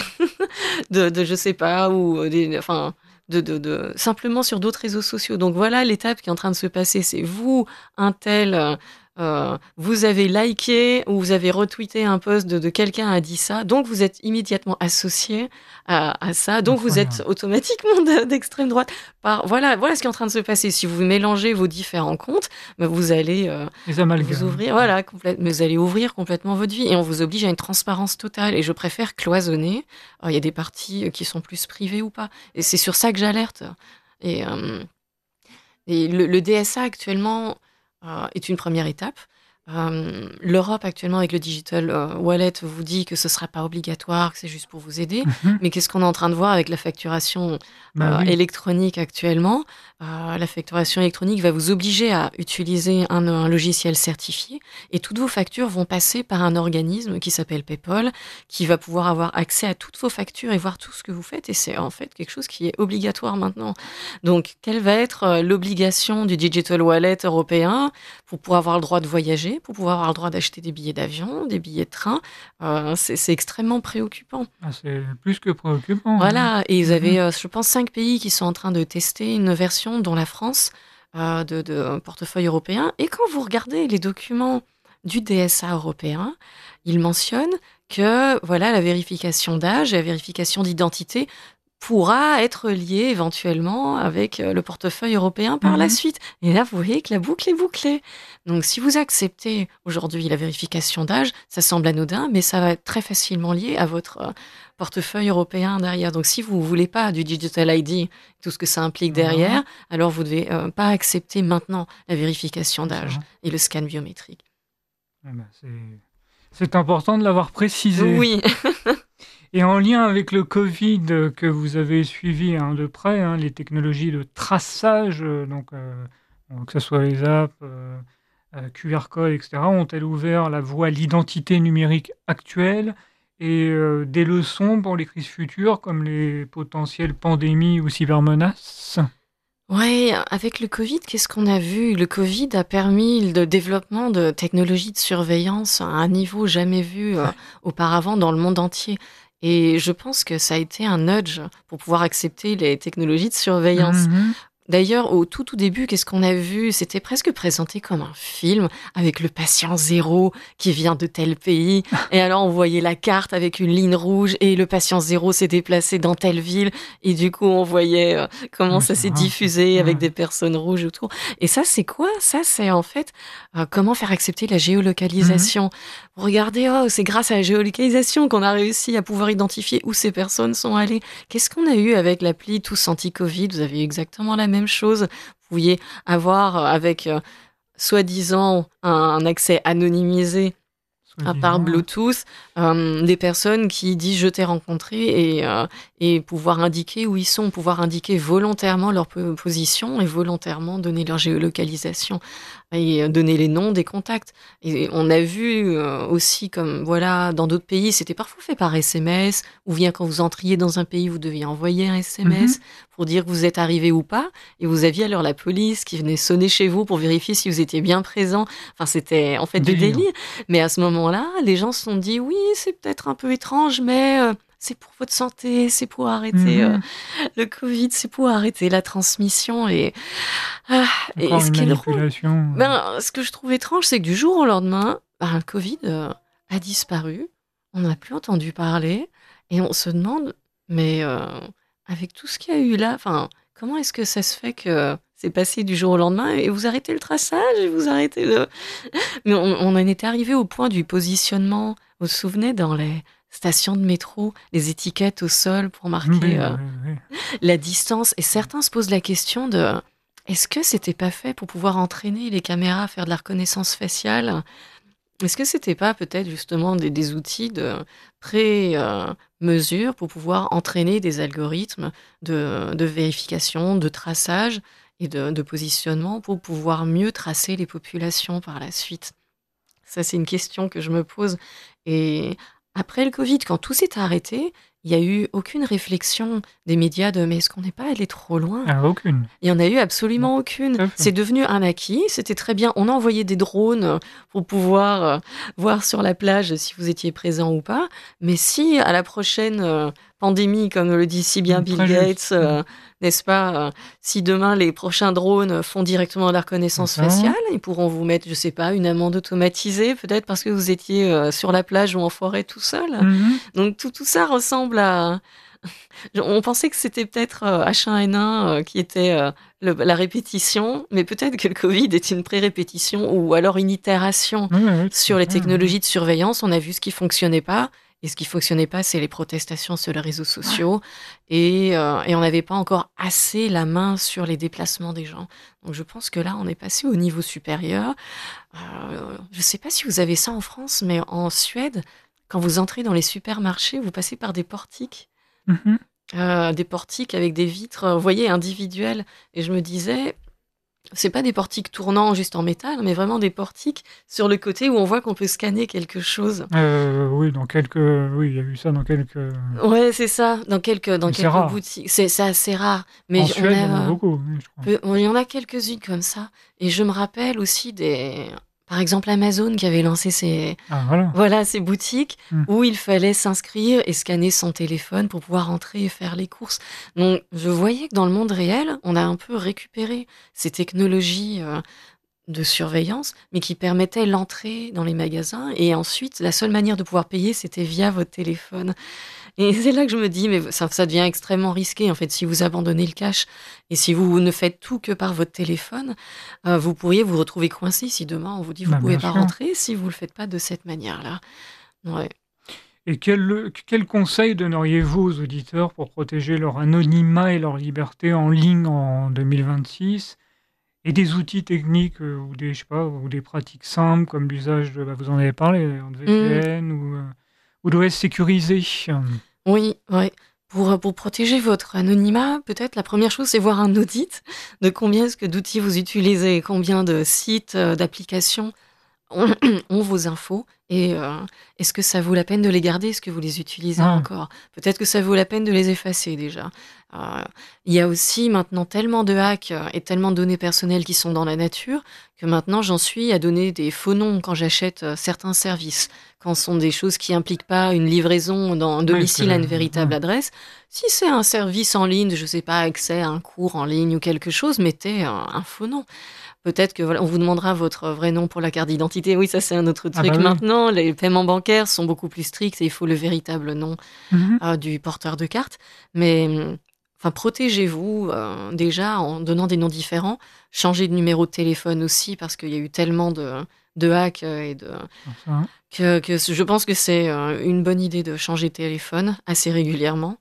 B: de, de je sais pas, ou euh, des, enfin, de, de, de, simplement sur d'autres réseaux sociaux. Donc voilà l'étape qui est en train de se passer. C'est vous, un tel, euh, euh, vous avez liké ou vous avez retweeté un post de, de quelqu'un a dit ça, donc vous êtes immédiatement associé à, à ça, donc vous êtes
A: Incroyable.
B: automatiquement de- d'extrême droite. Par, voilà, voilà ce qui est en train de se passer. Si vous mélangez vos différents comptes, ben vous allez euh,
A: Les
B: vous
A: amalgames.
B: ouvrir, voilà, complète, mais vous allez ouvrir complètement votre vie et on vous oblige à une transparence totale. Et je préfère cloisonner. Alors, il y a des parties qui sont plus privées ou pas. Et c'est sur ça que j'alerte. Et, euh, et le, le D S A actuellement euh, est une première étape. Euh, L'Europe actuellement avec le Digital euh, Wallet vous dit que ce sera pas obligatoire, que c'est juste pour vous aider.
A: Mhm.
B: Mais qu'est-ce qu'on est en train de voir avec la facturation
A: Bah
B: euh,
A: oui.
B: électronique actuellement? Euh, la facturation électronique va vous obliger à utiliser un, un logiciel certifié et toutes vos factures vont passer par un organisme qui s'appelle PayPal, qui va pouvoir avoir accès à toutes vos factures et voir tout ce que vous faites. Et c'est en fait quelque chose qui est obligatoire maintenant. Donc, quelle va être euh, l'obligation du Digital Wallet européen pour pouvoir avoir le droit de voyager, pour pouvoir avoir le droit d'acheter des billets d'avion, des billets de train? Euh, c'est c'est extrêmement préoccupant.
A: Ah, c'est plus que préoccupant. Hein.
B: Voilà, et vous
A: Mhm.
B: avez, euh, je pense, cinq pays qui sont en train de tester une version, dont la France, euh, de, de un portefeuille européen. Et quand vous regardez les documents du D S A européen, ils mentionnent que voilà, la vérification d'âge et la vérification d'identité pourra être liée éventuellement avec euh, le portefeuille européen par la
A: Mhm.
B: suite. Et là, vous voyez que la boucle est bouclée. Donc, si vous acceptez aujourd'hui la vérification d'âge, ça semble anodin, mais ça va être très facilement lié à votre euh, portefeuille européen derrière. Donc, si vous ne voulez pas du Digital I D, tout ce que ça implique
A: Voilà.
B: derrière, alors vous ne devez euh, pas accepter maintenant la vérification
A: C'est
B: d'âge
A: ça.
B: et le scan biométrique.
A: Ah bah, c'est... c'est important de l'avoir précisé.
B: Oui,
A: Et en lien avec le Covid euh, que vous avez suivi hein, de près, hein, les technologies de traçage, euh, donc, euh, donc que ce soit les apps, euh, euh, Q R code, et cetera, ont-elles ouvert la voie à l'identité numérique actuelle? et euh, des leçons pour les crises futures, comme les potentielles pandémies ou cybermenaces?
B: Ouais, avec le Covid, qu'est-ce qu'on a vu? Le Covid a permis le développement de technologies de surveillance à un niveau jamais vu euh, auparavant dans le monde entier. Et je pense que ça a été un nudge pour pouvoir accepter les technologies de surveillance.
A: Mhm.
B: D'ailleurs, au tout tout début, qu'est-ce qu'on a vu? C'était presque présenté comme un film avec le patient zéro qui vient de tel pays. Et alors, on voyait la carte avec une ligne rouge et le patient zéro s'est déplacé dans telle ville. Et du coup, on voyait euh, comment
A: Ouais,
B: ça
A: c'est
B: s'est
A: vrai.
B: diffusé avec
A: Ouais.
B: des personnes rouges autour. Et ça, c'est quoi? Ça, c'est en fait euh, comment faire accepter la géolocalisation. Vous regardez, oh, c'est grâce à la géolocalisation qu'on a réussi à pouvoir identifier où ces personnes sont allées. Qu'est-ce qu'on a eu avec l'appli Tous Anti-Covid? Vous avez eu exactement la même chose. Vous pouviez avoir euh, avec euh, soi-disant un, un accès anonymisé à part
A: Soi-disant.
B: Bluetooth, euh, des personnes qui disent je t'ai rencontré et, euh, et pouvoir indiquer où ils sont, pouvoir indiquer volontairement leur po- position et volontairement donner leur géolocalisation et euh, donner les noms des contacts. Et on a vu euh, aussi comme voilà dans d'autres pays c'était parfois fait par S M S ou bien quand vous entriez dans un pays vous deviez envoyer un S M S
A: Mhm.
B: pour dire que vous êtes arrivé ou pas et vous aviez alors la police qui venait sonner chez vous pour vérifier si vous étiez bien présent. Enfin c'était en fait du
A: Délire.
B: délire. Mais à ce moment-là, les gens se sont dit oui, c'est peut-être un peu étrange, mais euh, c'est pour votre santé, c'est pour arrêter euh,
A: Mhm.
B: le Covid, c'est pour arrêter la transmission. Et, ah, et
A: Encore
B: ce
A: une
B: qui est drôle,
A: manipulation.
B: ben, ce que je trouve étrange, c'est que du jour au lendemain, ben, le Covid euh, a disparu, on n'a plus entendu parler, et on se demande, mais euh, avec tout ce qu'il y a eu là, enfin, comment est-ce que ça se fait que c'est passé du jour au lendemain et vous arrêtez le traçage et vous arrêtez le... Mais on, on en était arrivé au point du positionnement. Vous vous souvenez, dans les stations de métro, les étiquettes au sol pour marquer
A: Oui,
B: euh,
A: oui, oui.
B: la distance. Et certains se posent la question de est-ce que c'était pas fait pour pouvoir entraîner les caméras à faire de la reconnaissance faciale? Est-ce que c'était pas peut-être justement des, des outils de pré-mesure pour pouvoir entraîner des algorithmes de, de vérification, de traçage et de, de positionnement pour pouvoir mieux tracer les populations par la suite? Ça, c'est une question que je me pose. Et après le Covid, quand tout s'est arrêté, il n'y a eu aucune réflexion des médias de mais est-ce qu'on n'est pas allé trop loin?
A: Ah, aucune.
B: Il n'y en a eu
A: Non,
B: absolument aucune.
A: tout à fait.
B: C'est devenu un acquis, c'était très bien. On a envoyé des drones pour pouvoir euh, voir sur la plage si vous étiez présent ou pas. Mais si à la prochaine euh, pandémie, comme le dit si bien
A: Mm,
B: Bill
A: très
B: Gates,
A: juste.
B: euh, n'est-ce pas, euh, si demain les prochains drones font directement de la
A: C'est
B: reconnaissance
A: ça.
B: faciale, ils pourront vous mettre, je sais pas, une amende automatisée, peut-être parce que vous étiez euh, sur la plage ou en forêt tout seul.
A: Mhm.
B: Donc tout, tout ça ressemble à... On pensait que c'était peut-être euh, H un N un euh, qui était euh, le- la répétition, mais peut-être que le Covid est une pré-répétition ou alors une itération
A: Oui, oui, tout
B: sur
A: à
B: les
A: fait, oui.
B: technologies de surveillance. On a vu ce qui fonctionnait pas. Et ce qui fonctionnait pas, c'est les protestations sur les réseaux sociaux. Et, euh, et on n'avait pas encore assez la main sur les déplacements des gens. Donc je pense que là, on est passé au niveau supérieur. Euh, je ne sais pas si vous avez ça en France, mais en Suède, quand vous entrez dans les supermarchés, vous passez par des portiques.
A: Mhm.
B: Euh, des portiques avec des vitres, euh, vous voyez, individuelles. Et je me disais, c'est pas des portiques tournants juste en métal, mais vraiment des portiques sur le côté où on voit qu'on peut scanner quelque chose.
A: Euh, oui, dans quelques... Oui, il y a eu ça dans quelques...
B: Ouais, c'est ça, dans quelques, dans
A: Mais c'est
B: quelques
A: rare.
B: boutiques. C'est, c'est assez rare. Mais
A: En
B: on
A: Suède, il y en a
B: a,
A: beaucoup, oui, je crois.
B: peu- il y en a quelques-unes comme ça. Et je me rappelle aussi des, par exemple, Amazon qui avait lancé ses,
A: Ah, voilà.
B: voilà, ces boutiques
A: Mm.
B: où il fallait s'inscrire et scanner son téléphone pour pouvoir entrer et faire les courses. Donc, je voyais que dans le monde réel, on a un peu récupéré ces technologies euh, de surveillance, mais qui permettaient l'entrée dans les magasins. Et ensuite, la seule manière de pouvoir payer, c'était via votre téléphone. Et c'est là que je me dis, mais ça, ça devient extrêmement risqué, en fait, si vous abandonnez le cash et si vous ne faites tout que par votre téléphone, euh, vous pourriez vous retrouver coincé si demain on vous dit vous
A: Bah,
B: pouvez
A: bien
B: pas
A: sûr.
B: rentrer si vous le faites pas de cette manière-là. Ouais.
A: Et quel, quel conseil donneriez-vous aux auditeurs pour protéger leur anonymat et leur liberté en ligne en deux mille vingt-six? Et des outils techniques euh, ou des, je sais pas, ou des pratiques simples comme l'usage de, bah, vous en avez parlé, de
B: Mm.
A: V P N ou, euh, ou de O S sécurisé.
B: Oui, ouais. Pour, pour protéger votre anonymat, peut-être la première chose, c'est voir un audit de combien est-ce que d'outils vous utilisez, combien de sites, euh, d'applications ont, ont vos infos et euh, est-ce que ça vaut la peine de les garder? Est-ce que vous les utilisez
A: Ah,
B: encore? Peut-être que ça vaut la peine de les effacer déjà. Euh, Il y a aussi maintenant tellement de hacks euh, et tellement de données personnelles qui sont dans la nature que maintenant j'en suis à donner des faux noms quand j'achète euh, certains services. Quand ce sont des choses qui impliquent pas une livraison dans un
A: oui, parce que
B: domicile à une
A: le-
B: véritable
A: ouais.
B: adresse. Si c'est un service en ligne, je sais pas, accès à un cours en ligne ou quelque chose, mettez un, un faux nom. Peut-être que voilà, on vous demandera votre vrai nom pour la carte d'identité. Oui, ça c'est un autre
A: Ah bah
B: truc.
A: oui.
B: Maintenant, les paiements bancaires sont beaucoup plus stricts et il faut le véritable nom
A: Mhm.
B: euh, du porteur de carte. Mais hum, enfin, protégez-vous euh, déjà en donnant des noms différents. Changez de numéro de téléphone aussi parce qu'il y a eu tellement de, de hacks euh, et de
A: Alors ça, hein.
B: que, que je pense que c'est euh, une bonne idée de changer de téléphone assez régulièrement.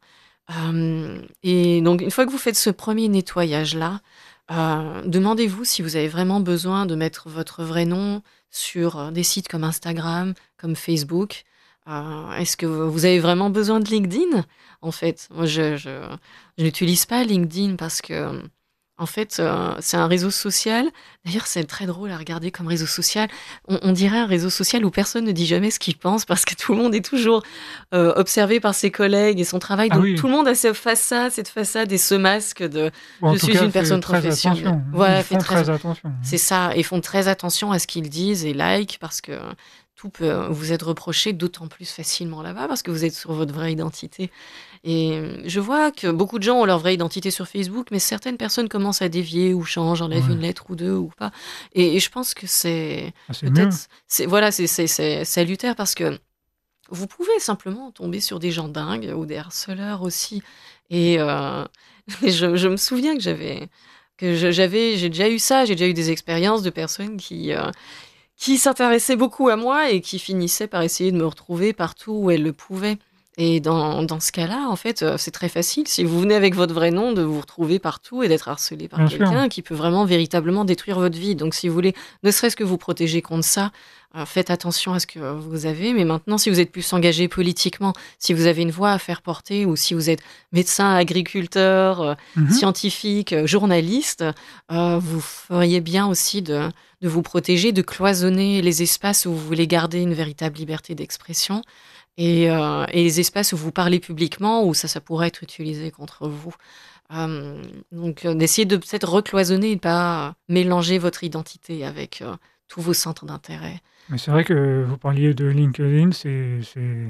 B: Euh, et donc, une fois que vous faites ce premier nettoyage-là, euh, demandez-vous si vous avez vraiment besoin de mettre votre vrai nom sur euh, des sites comme Instagram, comme Facebook. Euh, est-ce que vous avez vraiment besoin de LinkedIn? En fait, moi, je, je, je n'utilise pas LinkedIn parce que, en fait, euh, c'est un réseau social. D'ailleurs, c'est très drôle à regarder comme réseau social. On, on dirait un réseau social où personne ne dit jamais ce qu'il pense parce que tout le monde est toujours euh, observé par ses collègues et son travail.
A: Ah
B: Donc
A: oui.
B: tout le monde a cette façade, cette façade et ce masque de
A: Ou en
B: je
A: tout
B: suis
A: cas,
B: une
A: fait
B: personne
A: très
B: professionnelle.
A: attention. Ils
B: Ouais, fait
A: font
B: très,
A: très attention. hein.
B: c'est ça. Et font très attention à ce qu'ils disent et like parce que tout peut vous être reproché d'autant plus facilement là-bas parce que vous êtes sur votre vraie identité. Et euh, je vois que beaucoup de gens ont leur vraie identité sur Facebook, mais certaines personnes commencent à dévier ou changent, enlèvent
A: Ouais.
B: une lettre ou deux ou pas. Et, et je pense que c'est
A: Ah, c'est mieux.
B: peut-être, c'est voilà, c'est c'est c'est salutaire parce que vous pouvez simplement tomber sur des gens dingues ou des harceleurs aussi. Et, euh, et je, je me souviens que j'avais que je- j'avais j'ai déjà eu ça, j'ai déjà eu des expériences de personnes qui euh, qui s'intéressaient beaucoup à moi et qui finissaient par essayer de me retrouver partout où elles le pouvaient. Et dans, dans ce cas-là, en fait, euh, c'est très facile, si vous venez avec votre vrai nom, de vous retrouver partout et d'être harcelé par
A: Bien sûr.
B: quelqu'un qui peut vraiment véritablement détruire votre vie. Donc, si vous voulez, ne serait-ce que vous protéger contre ça, euh, faites attention à ce que vous avez. Mais maintenant, si vous êtes plus engagé politiquement, si vous avez une voix à faire porter, ou si vous êtes médecin, agriculteur, euh,
A: Mhm.
B: scientifique, euh, journaliste, euh, vous feriez bien aussi de de vous protéger, de cloisonner les espaces où vous voulez garder une véritable liberté d'expression et, euh, et les espaces où vous parlez publiquement, où ça, ça pourrait être utilisé contre vous. Euh, donc, euh, d'essayer de peut-être recloisonner et de pas mélanger votre identité avec euh, tous vos centres d'intérêt.
A: Mais c'est vrai que vous parliez de LinkedIn, c'est, c'est...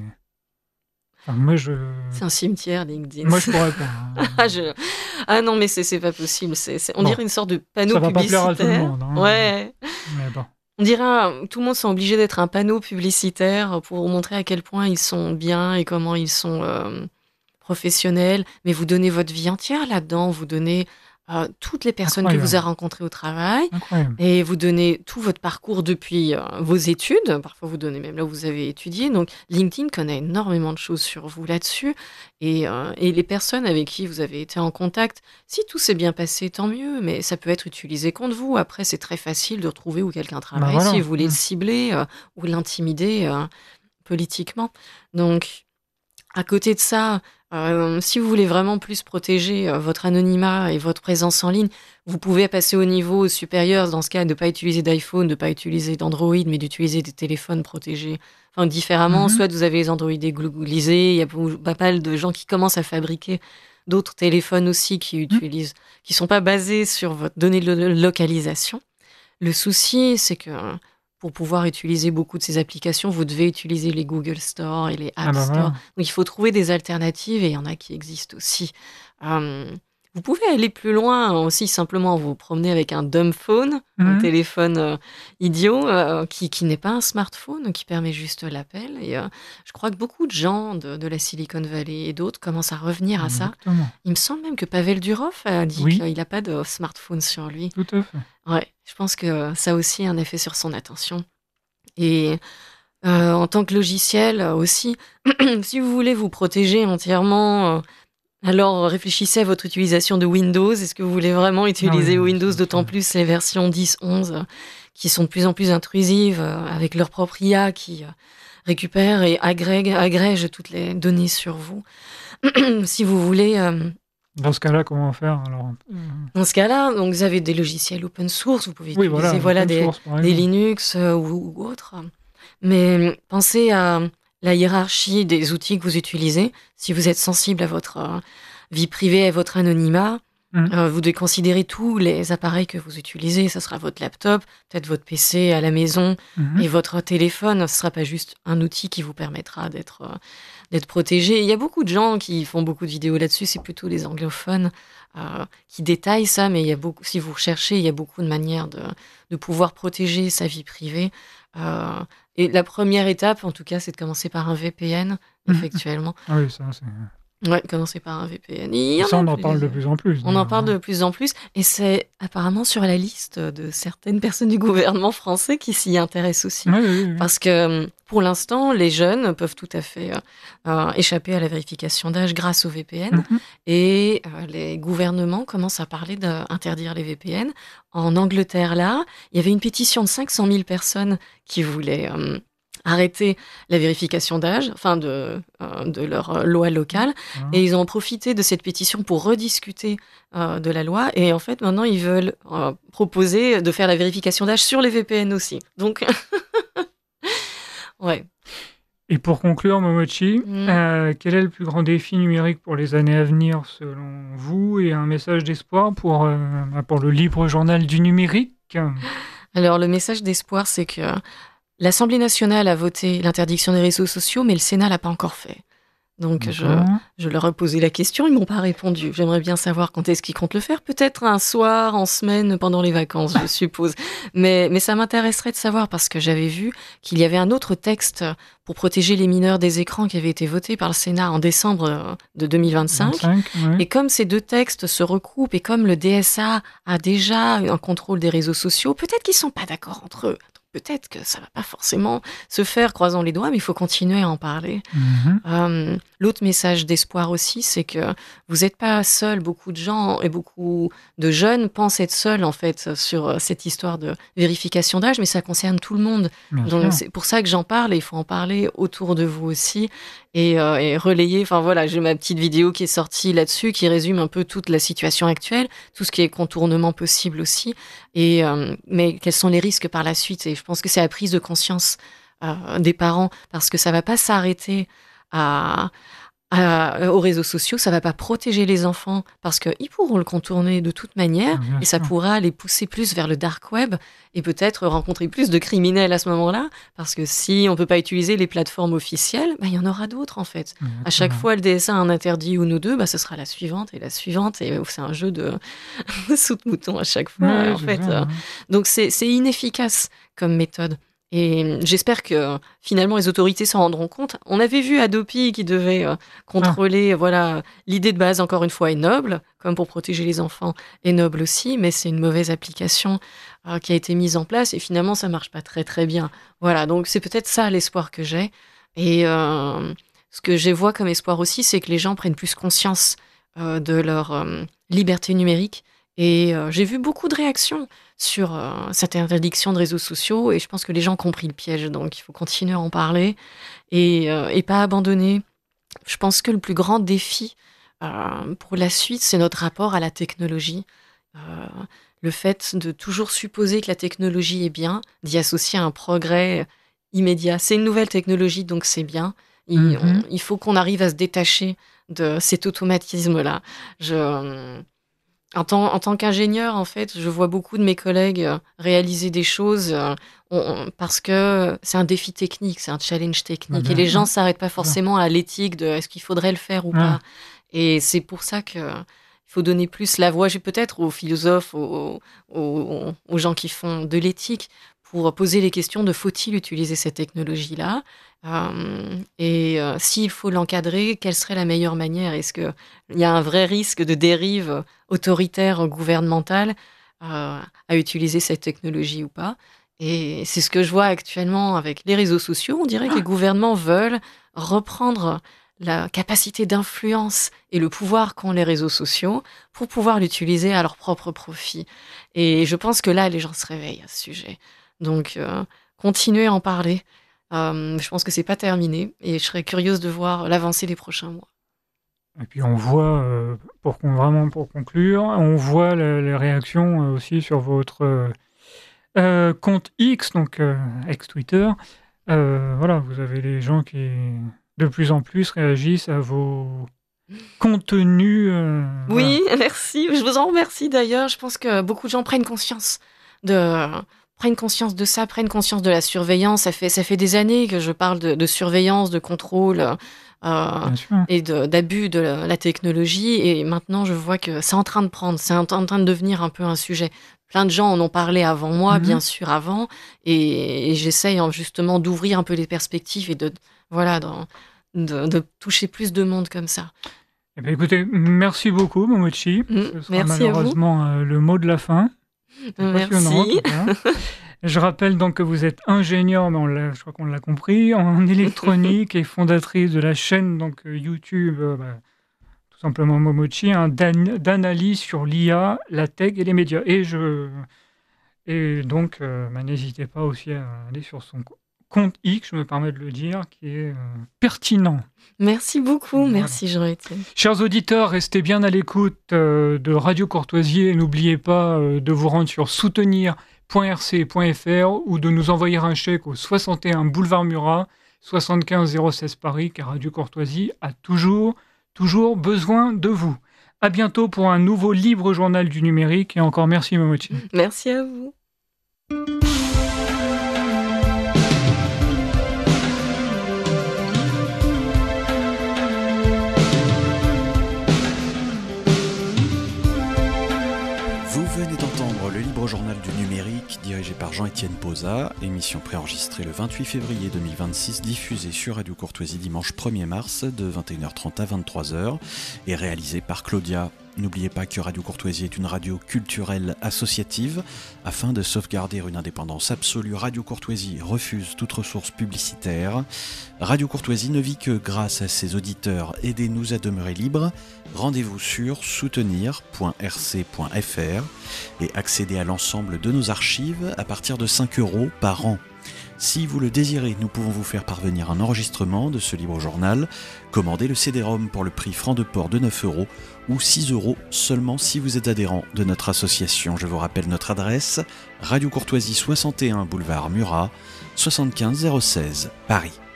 A: Enfin, moi, je...
B: C'est un cimetière, LinkedIn.
A: Moi, je pourrais pas. hein.
B: ah, je- ah non, mais c'est c'est pas possible. C'est, c'est- On
A: Bon,
B: dirait une sorte de panneau
A: ça va pas plaire à tout le
B: publicitaire.
A: monde. hein.
B: Ouais.
A: Mais bon.
B: On dirait un- tout le monde sont obligés d'être un panneau publicitaire pour montrer à quel point ils sont bien et comment ils sont euh, professionnels. Mais vous donnez votre vie entière là-dedans. Vous donnez euh, toutes les personnes que vous avez
A: Incroyable.
B: rencontrées au travail.
A: Incroyable.
B: Et vous donnez tout votre parcours depuis euh, vos études. Parfois, vous donnez même là où vous avez étudié. Donc, LinkedIn connaît énormément de choses sur vous là-dessus. Et, euh, et les personnes avec qui vous avez été en contact, si tout s'est bien passé, tant mieux. Mais ça peut être utilisé contre vous. Après, c'est très facile de retrouver où quelqu'un
A: Bah
B: travaille
A: voilà.
B: si vous voulez le
A: Mm.
B: cibler euh, ou l'intimider euh, politiquement. Donc, à côté de ça, euh, si vous voulez vraiment plus protéger euh, votre anonymat et votre présence en ligne, vous pouvez passer au niveau supérieur, dans ce cas, de ne pas utiliser d'iPhone, de ne pas utiliser d'Android, mais d'utiliser des téléphones protégés enfin, différemment.
A: Mhm.
B: Soit vous avez les Android déglouglisés, il y a pou- pas mal de gens qui commencent à fabriquer d'autres téléphones aussi qui
A: Mm.
B: utilisent, qui sont pas basés sur votre donnée de lo- localisation. Le souci, c'est que pour pouvoir utiliser beaucoup de ces applications, vous devez utiliser les Google Store et les
A: Ah
B: App
A: bah
B: Store.
A: voilà.
B: Donc, il faut trouver des alternatives et il y en a qui existent aussi. Euh, vous pouvez aller plus loin aussi simplement vous promener avec un dumb phone, un
A: Mhm.
B: téléphone euh, idiot euh, qui, qui n'est pas un smartphone, qui permet juste l'appel. Et euh, je crois que beaucoup de gens de, de la Silicon Valley et d'autres commencent à revenir à ça.
A: Exactement.
B: Il me semble même que Pavel Durov a dit
A: Oui,
B: qu'il n'a pas de smartphone sur lui.
A: tout à fait.
B: Ouais, je pense que ça a aussi un effet sur son attention. Et euh, en tant que logiciel euh, aussi, si vous voulez vous protéger entièrement, euh, alors réfléchissez à votre utilisation de Windows. Est-ce que vous voulez vraiment
A: Ah oui,
B: utiliser
A: non,
B: Windows,
A: c'est,
B: d'autant
A: c'est...
B: plus les versions dix, onze, euh, qui sont de plus en plus intrusives, euh, avec leur propre I A qui euh, récupère et agrègue, agrège toutes les données sur vous. Si vous voulez euh,
A: Dans ce cas-là, comment faire alors?
B: Dans ce cas-là, donc vous avez des logiciels open source, vous pouvez
A: Oui,
B: utiliser
A: voilà,
B: voilà,
A: open
B: des,
A: source, par
B: des
A: exemple.
B: Linux euh, ou, ou autres. Mais pensez à la hiérarchie des outils que vous utilisez. Si vous êtes sensible à votre euh, vie privée, à votre anonymat,
A: Mhm.
B: euh, vous devez considérer tous les appareils que vous utilisez. Ça sera votre laptop, peut-être votre P C à la maison
A: Mhm.
B: et votre téléphone. Ce ne sera pas juste un outil qui vous permettra d'être euh, d'être protégé. Il y a beaucoup de gens qui font beaucoup de vidéos là-dessus. C'est plutôt les anglophones euh, qui détaillent ça. Mais il y a beaucoup, si vous recherchez, il y a beaucoup de manières de, de pouvoir protéger sa vie privée. Euh, et la première étape, en tout cas, c'est de commencer par un V P N,
A: Mhm.
B: effectivement.
A: Ah oui, ça, c'est...
B: Ouais, commencer par un V P N. Il y
A: Et
B: en
A: ça,
B: a
A: on en parle de
B: plusieurs.
A: plus en plus,
B: On en
A: d'ailleurs.
B: parle
A: hein.
B: de plus en plus, et c'est apparemment sur la liste de certaines personnes du gouvernement français qui s'y intéressent aussi.
A: Oui, oui, oui.
B: Parce que pour l'instant, les jeunes peuvent tout à fait euh, euh, échapper à la vérification d'âge grâce au V P N,
A: Mhm.
B: et euh, les gouvernements commencent à parler d'interdire les V P N. En Angleterre, là, il y avait une pétition de cinq cent mille personnes qui voulaient euh, arrêter la vérification d'âge, enfin de, euh, de leur euh, loi locale,
A: Voilà.
B: et ils ont profité de cette pétition pour rediscuter euh, de la loi, et en fait maintenant ils veulent euh, proposer de faire la vérification d'âge sur les V P N aussi. Donc, ouais.
A: Et pour conclure, Momochi,
B: Mm.
A: euh, quel est le plus grand défi numérique pour les années à venir selon vous et un message d'espoir pour, euh, bah, pour le libre journal du numérique?
B: Alors le message d'espoir, c'est que l'Assemblée nationale a voté l'interdiction des réseaux sociaux, mais le Sénat l'a pas encore fait. Donc je,
A: D'accord.
B: je leur ai posé la question, ils m'ont pas répondu. J'aimerais bien savoir quand est-ce qu'ils comptent le faire. Peut-être un soir, en semaine, pendant les vacances, je suppose. Mais, mais ça m'intéresserait de savoir parce que j'avais vu qu'il y avait un autre texte pour protéger les mineurs des écrans qui avait été voté par le Sénat en décembre euh, de deux mille vingt-cinq.
A: vingt-cinq, oui.
B: Et comme ces deux textes se recoupent et comme le D S A a déjà un contrôle des réseaux sociaux, peut-être qu'ils sont pas d'accord entre eux. Peut-être que ça va pas forcément se faire, croisant les doigts, mais il faut continuer à en parler.
A: Mhm.
B: Euh, L'autre message d'espoir aussi, c'est que vous n'êtes pas seul. Beaucoup de gens et beaucoup de jeunes pensent être seuls en fait sur cette histoire de vérification d'âge, mais ça concerne tout le monde.
A: Bien
B: Donc
A: sûr.
B: c'est pour ça que j'en parle et il faut en parler autour de vous aussi et, euh, et relayer. Enfin voilà, j'ai ma petite vidéo qui est sortie là-dessus qui résume un peu toute la situation actuelle, tout ce qui est contournement possible aussi. Et euh, mais quels sont les risques par la suite? Et je pense que c'est la prise de conscience euh, des parents parce que ça va pas s'arrêter à, à, aux réseaux sociaux, ça va pas protéger les enfants parce qu'ils pourront le contourner de toute manière
A: Bien
B: et ça
A: sûr.
B: pourra les pousser plus vers le dark web et peut-être rencontrer plus de criminels à ce moment-là parce que si on peut pas utiliser les plateformes officielles, bah, il y en aura d'autres en fait. À chaque
A: Exactement.
B: fois le D S A en interdit une ou deux, bah, ce sera la suivante et la suivante et c'est un jeu de saute-mouton à chaque fois
A: Oui,
B: en
A: c'est
B: fait.
A: ça,
B: euh.
A: hein.
B: Donc c'est c'est inefficace comme méthode. Et j'espère que finalement les autorités s'en rendront compte. On avait vu Adopi qui devait euh, contrôler, voilà, l'idée de base encore une fois est noble, comme pour protéger les enfants est noble aussi, mais c'est une mauvaise application euh, qui a été mise en place et finalement ça marche pas très très bien. Voilà, donc c'est peut-être ça l'espoir que j'ai. Et euh, ce que je vois comme espoir aussi, c'est que les gens prennent plus conscience euh, de leur euh, liberté numérique. Et euh, j'ai vu beaucoup de réactions sur euh, cette interdiction de réseaux sociaux et je pense que les gens ont compris le piège, donc il faut continuer à en parler et, euh, et pas abandonner. Je pense que le plus grand défi euh, pour la suite, c'est notre rapport à la technologie. Euh, le fait de toujours supposer que la technologie est bien, d'y associer un progrès immédiat. C'est une nouvelle technologie, donc c'est bien. Il,
A: Mhm.
B: on- il faut qu'on arrive à se détacher de cet automatisme-là. Je... En tant, en tant qu'ingénieur, en fait, je vois beaucoup de mes collègues euh, réaliser des choses euh, on- on- parce que c'est un défi technique, c'est un challenge
A: Bah,
B: technique.
A: bien
B: Et les gens
A: sûr.
B: ne s'arrêtent pas
A: Bien.
B: forcément à l'éthique de est-ce qu'il faudrait le faire ou
A: Ouais.
B: pas. Et c'est pour ça que euh, il faut donner plus la voix, j'ai peut-être aux philosophes, aux, aux, aux gens qui font de l'éthique, pour poser les questions de faut-il utiliser cette technologie-là euh, et euh, s'il faut l'encadrer, quelle serait la meilleure manière? Est-ce qu'il y a un vrai risque de dérive autoritaire gouvernementale euh, à utiliser cette technologie ou pas? Et c'est ce que je vois actuellement avec les réseaux sociaux. On dirait que les gouvernements veulent reprendre la capacité d'influence et le pouvoir qu'ont les réseaux sociaux pour pouvoir l'utiliser à leur propre profit. Et je pense que là, les gens se réveillent à ce sujet. Donc, euh, continuez à en parler. Euh, je pense que c'est pas terminé et je serais curieuse de voir l'avancée des prochains mois.
A: Et puis on voit, euh, pour con- vraiment pour conclure, on voit le- les réactions euh, aussi sur votre euh, euh, compte X, donc euh, ex-Twitter. Euh, voilà, vous avez les gens qui de plus en plus réagissent à vos contenus. euh, voilà.
B: Oui, merci. Je vous en remercie d'ailleurs. Je pense que beaucoup de gens prennent conscience de prennent conscience de ça, prennent conscience de la surveillance. Ça fait ça fait des années que je parle de, de surveillance, de contrôle euh,
A: Bien sûr.
B: et de- d'abus de la, la technologie. Et maintenant, je vois que c'est en train de prendre, c'est en, en train de devenir un peu un sujet. Plein de gens en ont parlé avant moi,
A: Mhm.
B: bien sûr avant, et, et j'essaye hein, justement d'ouvrir un peu les perspectives et de voilà, d'en- de, de toucher plus de monde comme ça.
A: Eh bien, écoutez, merci beaucoup, Momochi.
B: Mm,
A: Ce sera
B: merci à vous.
A: malheureusement euh, le mot de la fin. C'était passionnant, en
B: Merci.
A: tout cas. Je rappelle donc que vous êtes ingénieure, mais on l'a- je crois qu'on l'a compris, en électronique et fondatrice de la chaîne donc euh, YouTube, euh, bah, tout simplement Momochi, hein, d'an- d'analyse sur l'I A, la tech et les médias. Et je et donc, euh, bah, n'hésitez pas aussi à aller sur son co- compte X, je me permets de le dire, qui est euh, pertinent.
B: Merci beaucoup.
A: Voilà.
B: Merci Jean-Étienne.
A: Chers auditeurs, restez bien à l'écoute euh, de Radio Courtoisie et n'oubliez pas euh, de vous rendre sur soutenir point r c point f r ou de nous envoyer un chèque au soixante et un boulevard Murat, soixante-quinze zéro seize Paris, car Radio Courtoisie a toujours, toujours besoin de vous. À bientôt pour un nouveau libre journal du numérique et encore merci Momochi.
B: Merci à vous.
D: Vous venez d'entendre le Libre Journal du Numérique, dirigé par Jean-Étienne Posa, émission préenregistrée le vingt-huit février deux mille vingt-six, diffusée sur Radio Courtoisie dimanche premier mars de vingt et une heures trente à vingt-trois heures, et réalisée par Claudia. N'oubliez pas que Radio Courtoisie est une radio culturelle associative. Afin de sauvegarder une indépendance absolue, Radio Courtoisie refuse toute ressource publicitaire. Radio Courtoisie ne vit que grâce à ses auditeurs. Aidez-nous à demeurer libres. Rendez-vous sur soutenir point r c point f r et accédez à l'ensemble de nos archives à partir de cinq euros par an. Si vous le désirez, nous pouvons vous faire parvenir un enregistrement de ce libre journal. Commandez le C D-ROM pour le prix franc de port de neuf euros ou six euros seulement si vous êtes adhérent de notre association. Je vous rappelle notre adresse, Radio Courtoisie soixante et un boulevard Murat, soixante-quinze zéro seize Paris.